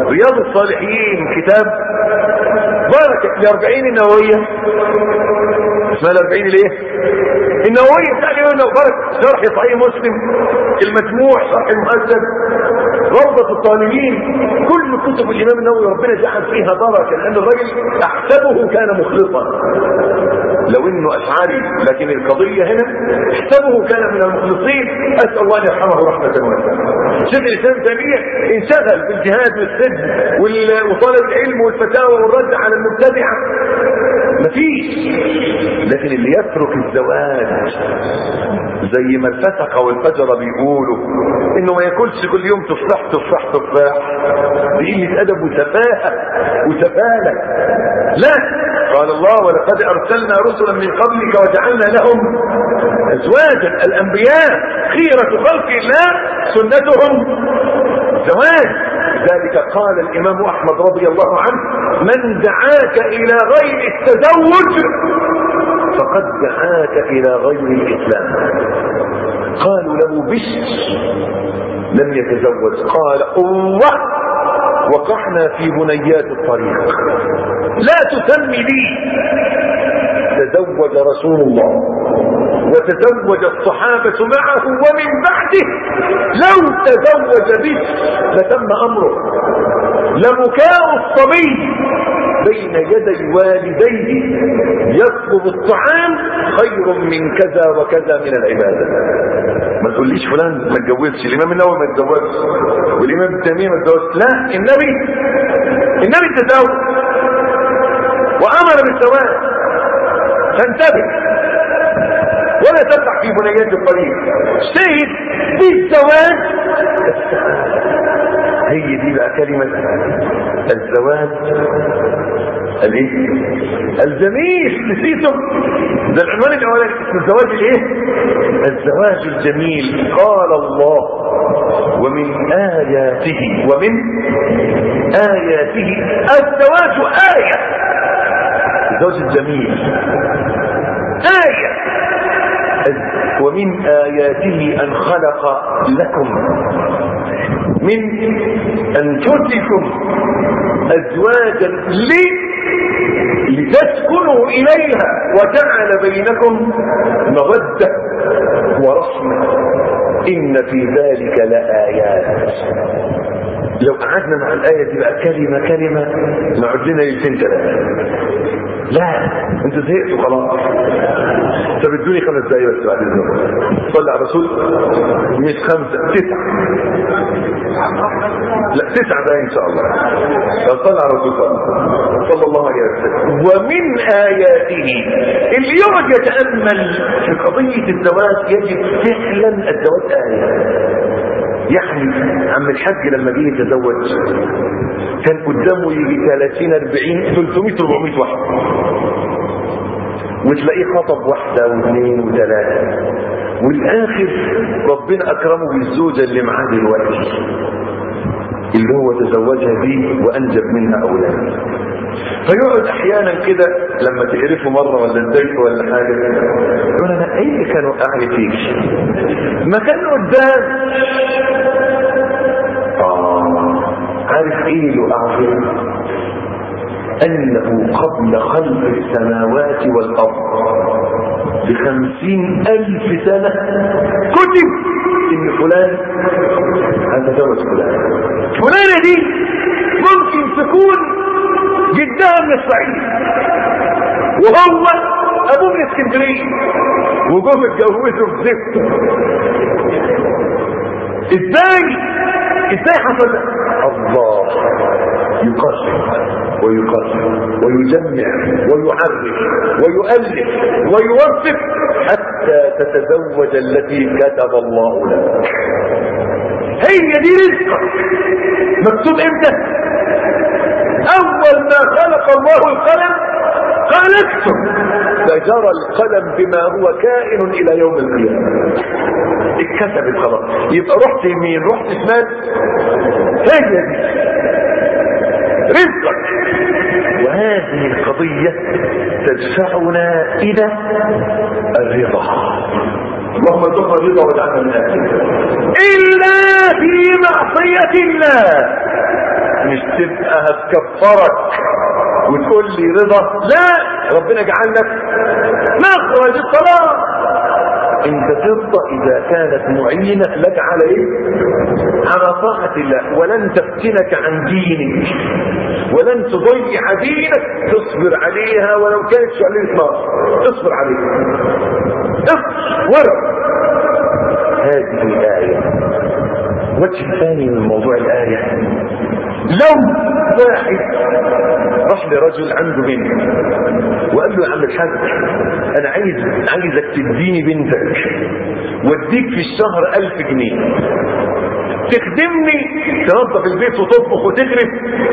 رياض الصالحين كتاب بركة الأربعين النووية، اسمها الأربعين ليه؟ النووية بتاع الإمام النووي، بركة شرح صحيح مسلم، المجموع، شرح المهذب، روضة الطالبين، كل كتب الإمام النووي ربنا جعل فيها بركة، لأن الرجل أحسبه كان مخلصا، لو إنه أشعري، لكن القضية هنا أحسبه كان من المخلصين، أسأل الله أن يرحمه رحمة واسعة. شيخ الإسلام تيمية انشغل بالجهاد والسجن وطالب العلم والفتاوى والرد على المبتدعة، مفيش. لكن اللي يترك الزواج زي ما الفسقة والفجرة بيقولوا انه ما ياكلش كل يوم تفاح تفاح تفاح، دي قلة ادب وسفاهة وسفالة. لا، قال الله ولقد ارسلنا رسلا من قبلك وجعلنا لهم ازواجا، الانبياء خيرة خلق الله سنتهم زواج. ذلك قال الامام احمد رضي الله عنه من دعاك الى غير التزوج فقد دعاك الى غير الاسلام. قالوا له بشر لم يتزوج، قال اوه وقعنا في بنيات الطريق، لا تسمي لي. تزوج رسول الله وتزوج الصحابة معه ومن بعده، لو تزوج به لتم أمره. لبكاء الصبي بين يدي والديه يطلب الطعام خير من كذا وكذا من العبادة. ما تقوليش فلان ما اتجوزش، الإمام النووي ما اتجوزش والإمام ابن تيمية ما اتجوزش، لا، النبي النبي تزوج وأمر بالزواج، فانتبه ولا تقع في بنيات الطريق. شهد بالزواج، هي دي بقى كلمة الزواج الايه؟ الجميل. نسيته ده العنوان الاولاني، اسم الزواج الايه؟ الزواج الجميل. قال الله ومن آياته ومن آياته الزواج آية، الزواج الجميل آية. ومن آياته أن خلق لكم من أنفسكم أزواجا لي لتسكنوا إليها وجعل بينكم مودة ورحمة إن في ذلك لآيات. لو قعدنا مع الآية دي بقى كلمة كلمة نقعد لنا يلتين ثلاثة. لا، انتوا زهقتوا خلاص. طب ادوني خمس دقايق بس بعد اذنكم. صلي على الرسول. مش خمسة، تسعة. لا، تسعة دقايق ان شاء الله. صلي على الرسول صلى الله عليه وسلم. ومن آياته، اللي يقعد يتأمل في قضية الزواج يجد فعلا الزواج آية. يعني عم الحاج لما جه يتزوج كان قدامه يجي ثلاثين أربعين ثلاثمائة أربعمائة واحد، وتلاقيه خطب واحدة واثنين وثلاثة، والاخر ربنا اكرمه بالزوجة اللي معاه دلوقتي اللي هو تزوجها دي وانجب منها اولاد. فيقعد احيانا كده لما تعرفه مرة ولا تضايقه ولا حاجة يقول انا ايه اللي كانوا اعلي فيك ما كان قدام. اه عارف ايه اللي اعرف؟ انه قبل خلق السماوات والارض بخمسين الف سنة كتب ان فلان هتزوج فلان. فلانة دي ممكن تكون جدها من الصعيد وهو ابوه من اسكندريه وجوه اتجوزوا في زفته. ازاي ازاي حصل؟ الله يقسم ويقسم ويجمع ويعرف ويؤلف ويوصف حتى تتزوج التي كتب الله لك. هي دي رزقك مكتوب امتى؟ اول ما خلق الله القلم قال اكتب، فجرى القلم بما هو كائن الى يوم القيامه. اتكتبت خلاص. يبقى رحت يمين رحت شمال، هي دي رزقك. وهذه القضيه تدفعنا الى الرضا. اللهم ارزقنا الرضا واجعلنا من اهله. الا في معصيه الله مش تبقى هتكفرك وتقول لي رضا، لا، ربنا جعل لك مخرج الصلاة. انت ترضى اذا كانت معينة لك على ايه؟ على طاعة الله، ولن تفتنك عن دينك ولن تضيع دينك، تصبر عليها ولو كانت شعلين نار، تصبر عليها، اصبر. هذه الآية. وجه ثاني من موضوع الآية، لو واحد راح لرجل عنده بنت وقال له يا عم الحاج انا عايز عايزك تديني بنتك واديك في الشهر ألف جنيه تخدمني تنظف البيت وتطبخ وتغرف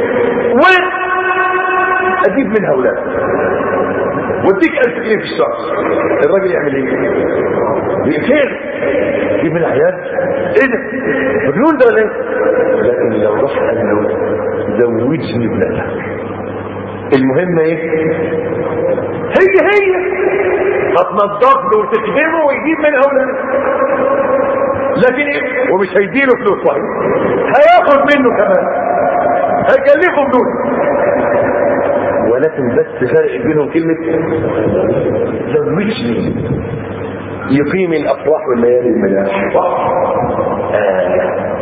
واجيب منها اولاد واديك ألف جنيه في الشهر. الراجل يعمل ايه؟ يقفل يجيب من العيال، ايه ده مجنون ده ولا ايه؟ لكن لو راح قال له زوجني ابنتك، المهمة ايه؟ هي هي هتنضف له وتخدمه ويجيب من اولاد، لكن ايه؟ ومش هيديله فلوس صحيح، هياخد منه كمان، هيكلفه فلوس، ولكن بس فرق بينهم كلمة زوجني. يقيم الافراح والليالي الملاح. صح؟ آية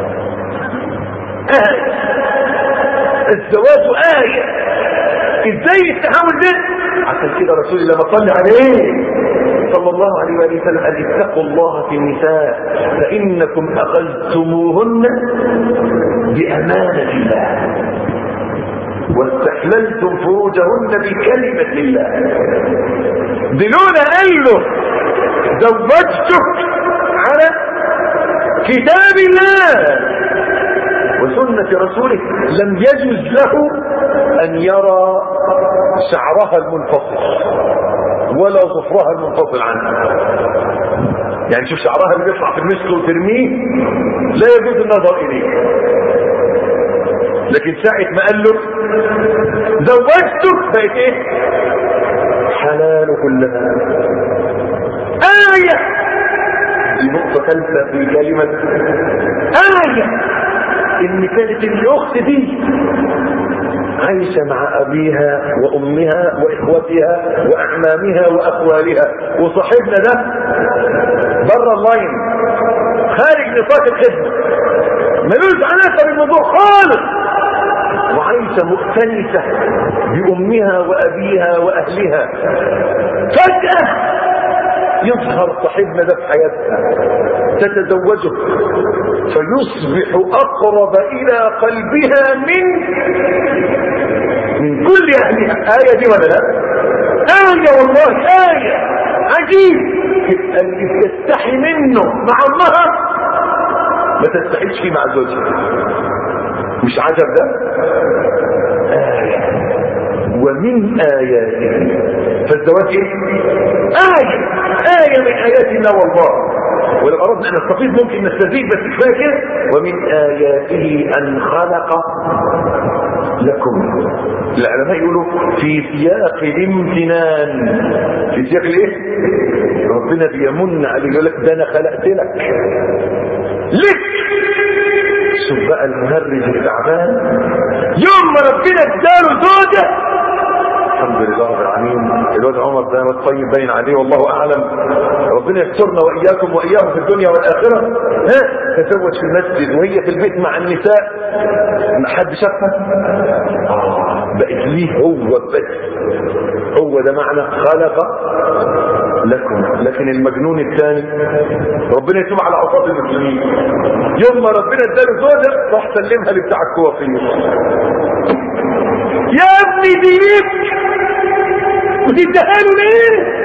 آية الزواج آية. ازاي التحول ده؟ عشان كده رسول الله ما صلى عليه صلى الله عليه وآله وسلم قال اتقوا الله في النساء فإنكم أخذتموهن بأمانة الله واستحللتم فروجهن بكلمة الله. دلونا قال له زوجتك على كتاب الله وسنة رسوله، لم يجوز له أن يرى شعرها المنفصل ولا ظفرها المنفصل عنها. يعني شوف شعرها اللي بيطلع في المسك وترميه لا يجوز النظر إليه، لكن ساعة ما قال له زوجتك بقت ايه؟ حلال كلها. آية. دي نقطة ثالثة في كلمة آية، إن كانت الأخت دي عايشة مع أبيها وأمها وإخوتها وأعمامها وأخوالها، وصاحبنا ده بره اللاين خارج نطاق الخدمة ملوش علاقة بالموضوع خالص، وعايشة مؤتنسة بأمها وأبيها وأهلها، فجأة يظهر صاحبنا ده في حياتها تتزوجه فيصبح أقرب إلى قلبها من من كل أهلها. آية دي ولا لا؟ آية والله، آية عجيب. اللي تستحي منه مع أمها ما تستحيش فيه مع زوجها. مش عجب ده؟ آية. ومن آياته فالزواج ايه؟ آية آية من آيات الله والله. ولو أردنا أن نستفيد ممكن نستفيد بس كفاية كده. ومن آياته أن خلق لكم. العلماء يقولوا في سياق الامتنان، في سياق الايه؟ ربنا بيمن عليه يقول لك ده أنا خلقت لك لك. شوف بقى المهرج التعبان يوم ما ربنا اداله زوجة، الحمد لله رب العالمين. الواد عمر ده الطيب باين عليه والله اعلم، ربنا يسترنا واياكم واياهم في الدنيا والاخره. ها تزوج في المسجد وهي في البيت مع النساء، ما حد شافها. اه بقت ليه هو بس، هو ده معنى خلق لكم. لكن المجنون الثاني ربنا يتوب على عصاة المسلمين، يوم ما ربنا اداله زوجة راح سلمها لبتاع الكوافير. يا ابني دي ليك وتديها له ليه؟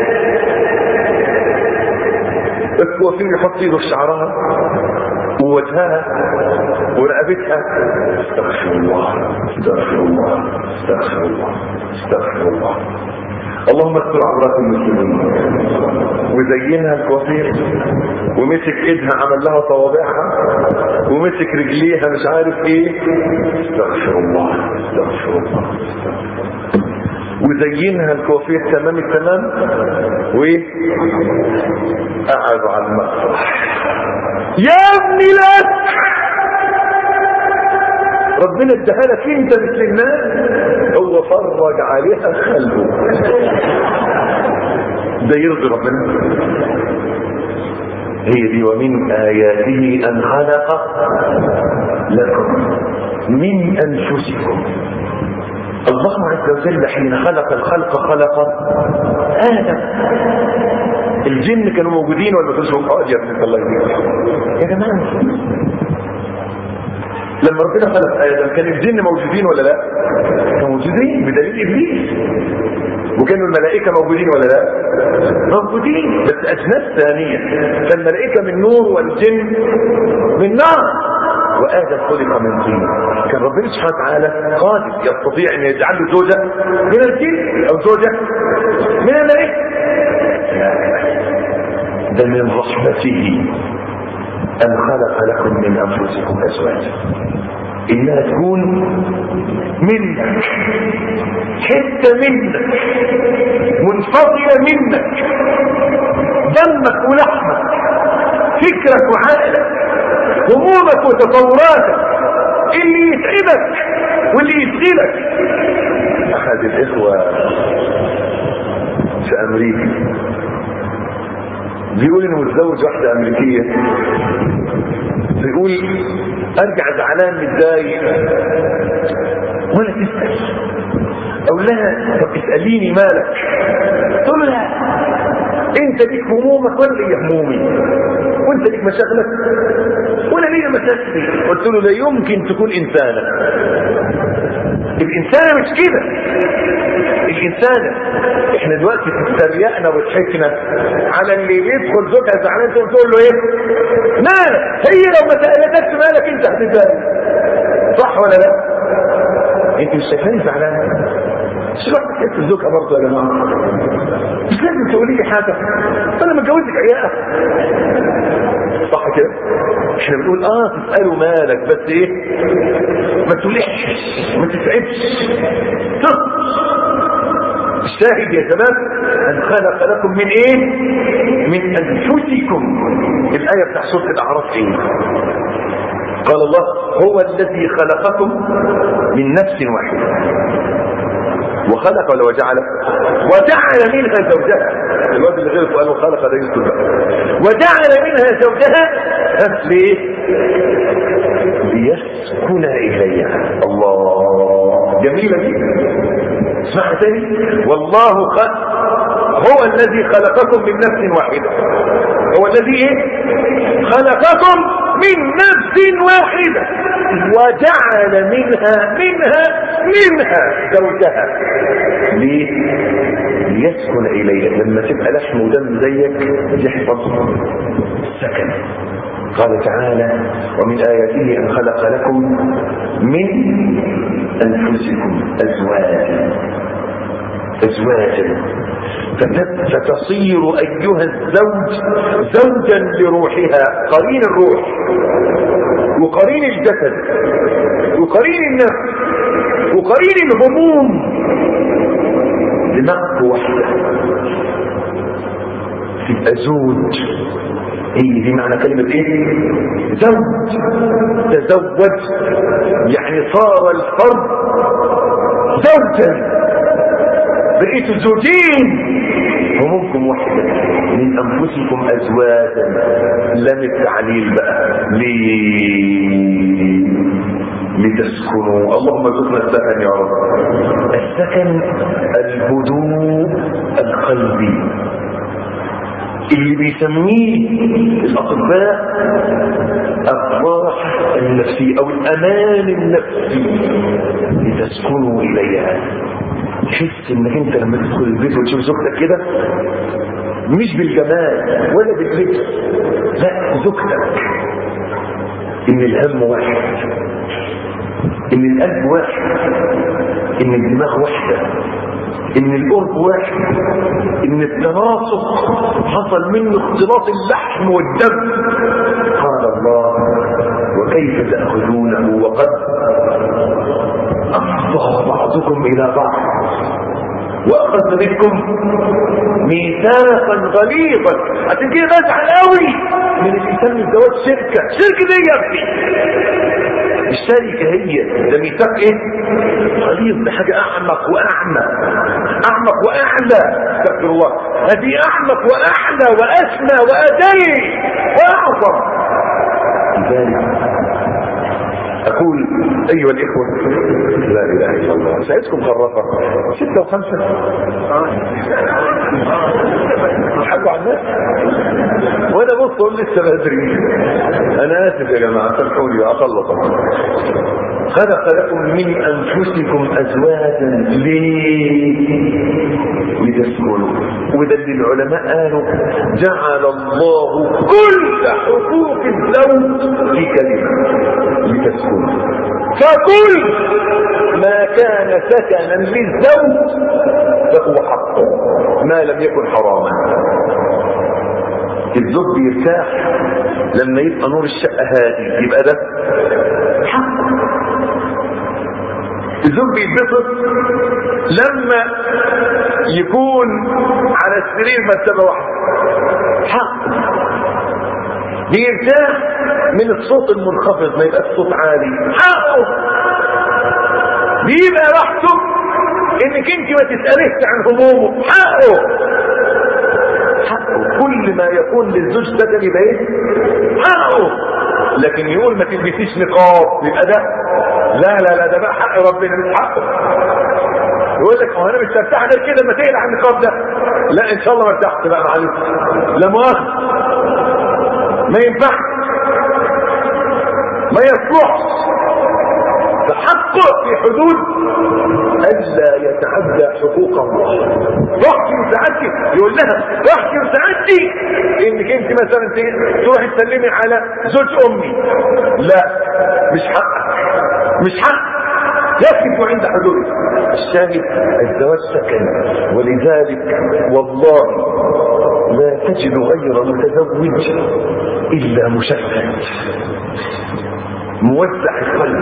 الكوافير يحط ايده في شعرها ووجهها ورقبتها. استغفر الله استغفر الله استغفر الله استغفر الله. اللهم استر عورات المسلمين. وزينها الكوافير ومسك ايدها عمل لها صوابعها ومسك رجليها مش عارف ايه. استغفر الله استغفر الله استغفر الله. وزينها الكوافير تمام التمام وايه؟ قعدوا على المسرح. يا ابني لك ربنا اداها لك انت مثل الناس، هو فرج عليها خلقه. ده يرضي ربنا؟ هي دي ومن آياته أن خلق لكم من أنفسكم. الله عز وجل حين خلق الخلق خلق آدم. الجن كانوا موجودين ولا ما كانوش موجودين؟ يا ابن الله يا جماعة، لما ربنا خلق آدم كان الجن موجودين ولا لا؟ كانوا موجودين بدليل إبليس. وكانوا الملائكة موجودين ولا لا؟ موجودين بس أجناس ثانية، فالملائكة من نور والجن من نار، وآدم خلق من طين. كان ربنا سبحانه وتعالى قادر يستطيع أن يجعل له زوجة من الجن أو زوجة من الملائكة. ده من رحمته أن خلق لكم من أنفسكم أزواجا، إنها تكون منك، حتة منك، منفصلة منك، دمك ولحمك، فكرك وعقلك، همومك وتصوراتك، اللي يتعبك واللي يشغلك. أحد الإخوة في أمريكا بيقول إنه متزوج واحدة أمريكية، بيقول أرجع زعلان متضايق ولا تسأل، أقول لها طب اسأليني مالك، تقول لها أنت ليك همومك ولا لي همومي، وأنت ليك مشاغلك ولا لي مشاكلي. قلت له لا يمكن تكون إنسانة، الإنسانة مش كده. الإنسانة احنا دلوقتي تريقنا وضحكنا على اللي بيدخل زوجها زعلان تقول له ايه مالك، هي لو ما سألتكش مالك انت هتتضايق، صح ولا لا؟ انت مش شايفاني زعلان؟ مش رحت تحس زوجها برضه يا جماعه؟ مش لازم تقولي لي حاجه، انا متجوزك عيال، صح كده؟ احنا بنقول اه تسألوا مالك بس ايه، ما تقوليش ما تتعبش. الشاهد يا شباب أن خلق لكم من ايه؟ من أنفسكم. الآية بتاع سورة الأعراف ايه؟ قال الله هو الذي خلقكم من نفس واحدة وخلق ولا وجعل وجعل منها زوجها. الواد اللي غير قالوا خلق ده يسكت بقى. وجعل منها زوجها ليه؟ ليسكن إليها. الله جميلة دي. اسمعها تاني. والله خلق هو الذي خلقكم من نفس واحدة. هو الذي ايه؟ خلقكم من نفس واحدة وجعل منها منها منها زوجها. ليه؟ ليسكن إليها. لما تبقى لحم ودم زيك يحفظ السكن. قال تعالى ومن آياته أن خلق لكم من أنفسكم أزواجا أزواجا فتصير أيها الزوج زوجا لروحها، قرين الروح وقرين الجسد وقرين النفس وقرين الهموم لنقطة واحدة تبقى زوج. هي دي معنى كلمة ايه؟ زوج. تزوج يعني صار الفرد زوجا، بقيتوا زوجين همومكم واحدة من أنفسكم أزواجا. لم التعليل بقى ليه؟ لتسكنوا. اللهم ارزقنا السكن يا رب. السكن الهدوء القلبي اللي بيسميه الأطباء الراحة النفسية أو الأمان النفسي لتسكنوا إليها. تحس انك انت لما تدخل البيت وتشوف زوجتك كده مش بالجمال ولا باللبس، لا زوجتك ان الهم واحد، ان القلب واحد، ان الدماغ واحدة، ان القرب واحد، ان التناسق حصل منه اختلاط اللحم والدم. قال الله وكيف تأخذونه وقد أفضى بعضكم إلى بعض وأخذنا منكم ميثاقا غليظا. عشان كده بزعل قوي من اللي يسمي الزواج شركة. شركة دي يا ابني الشركة هي ده ميثاق ايه؟ غليظ، ده حاجة اعمق واعمى، اعمق واعلى، استغفر الله، هذه اعمق واعلى واسمى وادل واعظم. لذلك اقول ايها الاخوة، لا اله الا الله، سعيدكم خرافة ستة وخمسة حقوا على الناس وانا بصهم لسه بدري. انا اسف يا جماعة سامحوني واخلص. خلق لكم من انفسكم ازواجا ليه؟ لتسكنوا. وده اللي العلماء قالوا جعل الله كل حقوق الزوج في كلمة لتسكنوا، فكل ما كان سكنا للزوج فهو حقه ما لم يكن حراما. الزوج بيرتاح لما يبقى نور الشقة هادي، يبقى ده حق. الزوج بيتبسط لما يكون على السرير مرتبة واحدة، حق. بيرتاح من الصوت المنخفض ما يبقى الصوت عالي، حقه. بيبقى راحته انك انت ما تسأليش عن همومه، حقه. حقه كل ما يكون للزوج سكن يبقى ايه؟ حقه. لكن يقول ما تلبسيش نقاب يبقى ده لا لا لا، ده بقى حق ربنا مش حقه. يقول لك هو انا مش مرتاح غير كده لما تقلع النقاب ده، لا ان شاء الله مرتحت بقى معلش، لا مؤاخذة، ما ينفعش، ما يصلحش. فحقه في حدود الا يتعدى حقوق الله. رحتي وساعدتي، يقول لها رحتي وساعدتي انك انت مثلا تروحي تسلمي على زوج امي، لا مش حقك، مش حق، يقف عند حدوده. الشاهد الزواج سكن، ولذلك والله لا تجد غير متزوج الا مشتت موزع القلب،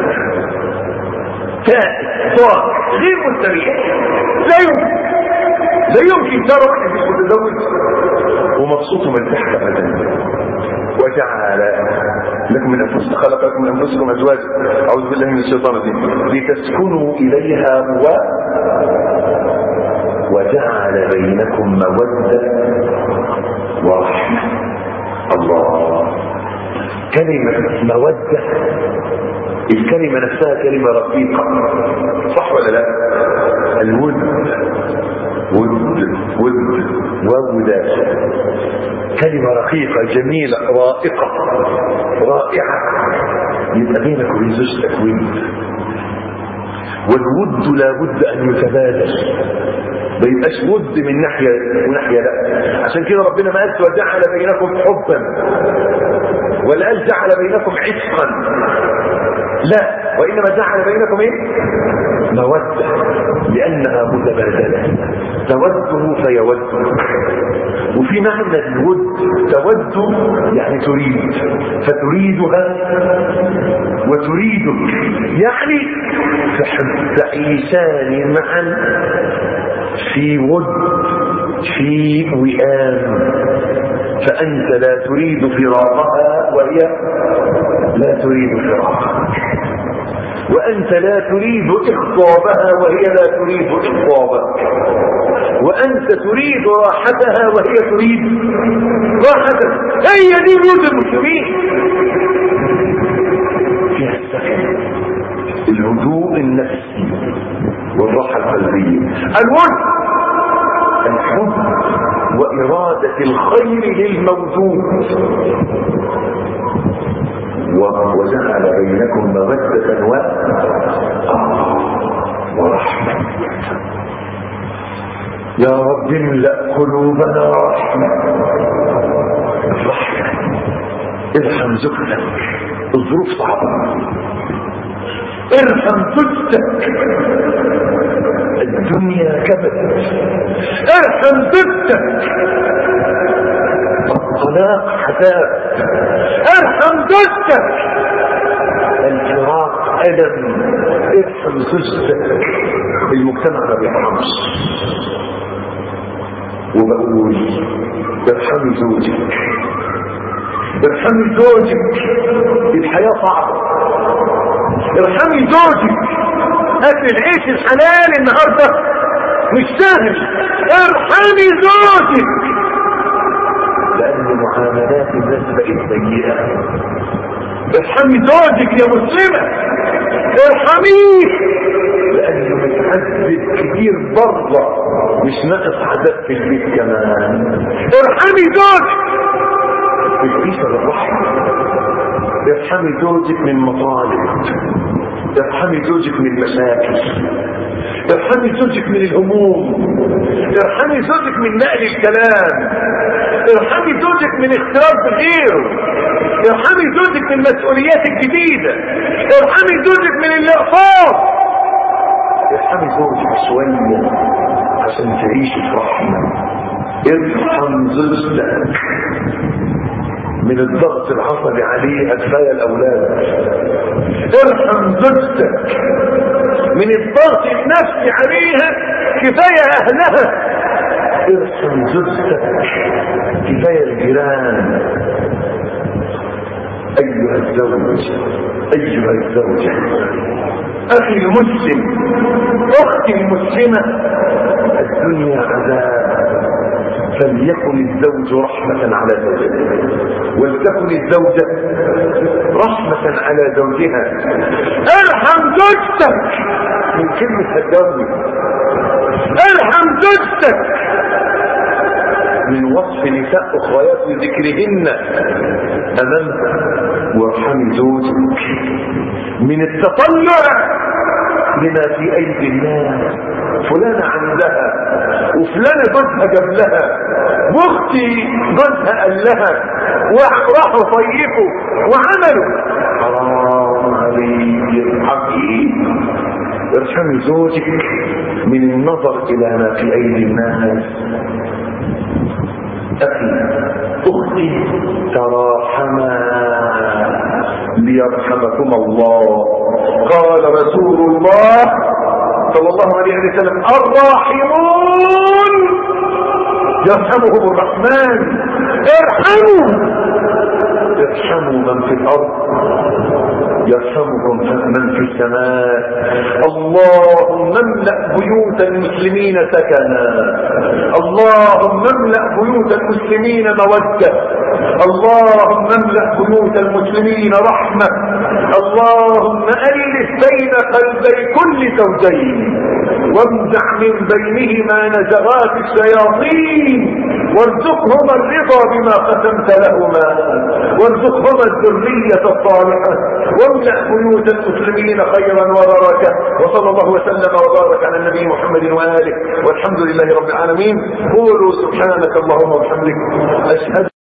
تائب ضاق غير مستريح. لا يمكن لا يمكن ترى واحد مش متزوج ومبسوط ومرتاح ابدا. وجعل لكم من انفسكم، خلق لكم من انفسكم ازواجا، اعوذ بالله من الشيطان الرجيم، لتسكنوا اليها و وجعل بينكم موده ورحمه. الله، كلمه موده، الكلمه نفسها كلمه رقيقه، صح ولا لا؟ الود ود ود وودا، كلمة رقيقة جميلة رائقة رائعة. يبقى بينك وبين زوجتك ود، والود لا بد ان يتبادل، ما يبقاش ود من ناحية وناحية لا. عشان كده ربنا ما قال وجعل بينكم حبا، ولا قال جعل بينكم عشقا، لا، وإنما جعل بينكم ايه؟ مودة، لأنها متبادلة، توده فيوده. وفي معنى الود تود يعني تريد، فتريدها وتريدك، يعني تعيشان معا في ود في وئام، فأنت لا تريد فراقها وهي لا تريد فراقها، وأنت لا تريد إخطابها وهي لا تريد إخطابك، وأنت تريد راحتها وهي تريد راحتك. هي دي بيوت المسلمين، فيها السكن، الهدوء النفسي والراحة القلبية، الود الحب وإرادة الخير للموجود. وجعل بينكم مودة ورحمة. يا رب املأ قلوبنا رحمة، رحمة. ارحم زوجتك، الظروف صعبة، ارحم زوجتك، الدنيا كبد، ارحم زوجتك، الطلاق عذاب، ارحم زوجتك، الفراق ألم، ارحم زوجتك. المجتمع ما بيرحمش. وبقول ارحمي زوجك، ارحمي زوجك، الحياة صعبة، ارحمي زوجك. اكل العيش الحلال النهارده مش سهل. ارحمي زوجك لان معاملات الناس بقت سيئه. ارحمي زوجك يا مسلمه، ارحميه لانه متعذب كتير بره، مش ناقص عذاب في البيت كمان. ارحمي زوجك بالعيشه بالرحمه. ارحمي زوجك من مطالب، ارحمي زوجك من مشاكل، ارحمي زوجك من الهموم، ارحمي زوجك من نقل الكلام، ارحمي زوجك من اختلاط بغيره، ارحمي زوجك من المسؤوليات الجديدة، ارحمي زوجك من الاقفاص. ارحمي زوجك شوية عشان تعيش في رحمة. ارحم زوجتك من الضغط العصبي عليها، كفاية الاولاد. ارحم زوجتك من الضغط النفسي عليها، كفاية اهلها. ارحم زوجتك، كفاية الجيران. ايها الزوج، ايها الزوجة، اخي المسلم، اختي المسلمة، الدنيا عذاب، فليكن الزوج رحمة على زوجته، ولتكن الزوجة رحمة على زوجها. ارحم زوجتك من كلمة الزوج، ارحم زوجتك من وصف نساء اخريات وذكرهن امامها. وارحمي زوجك من التطلع لما في ايدي الناس. فلانة عندها وفلانة جوزها جاب لها، واختي جوزها قال لها، وراحوا طيبوا وعملوا. حرام عليك حقيقي. ارحمي زوجك من النظر الى ما في ايدي الناس. اخي اختي تراحما ليرحمكم الله. قال رسول الله صلى الله عليه وسلم: الراحمون يرحمهم الرحمن. ارحموا، ارحموا من في الارض يرحمكم من في السماء. اللهم املأ بيوت المسلمين سكنا، اللهم املأ بيوت المسلمين مودة، اللهم املأ بيوت المسلمين رحمة، اللهم ألف بين قلبي كل زوجين، وامزع من بينهما نزغات الشياطين، وارزقهما الرضا بما قسمت لهما، وارزقهما الذرية الصالحة، واملأ بيوت المسلمين خيرا وبركة. وصلى الله وسلم وبارك على النبي محمد وآله، والحمد لله رب العالمين. قولوا سبحانك اللهم وبحمدك، أشهد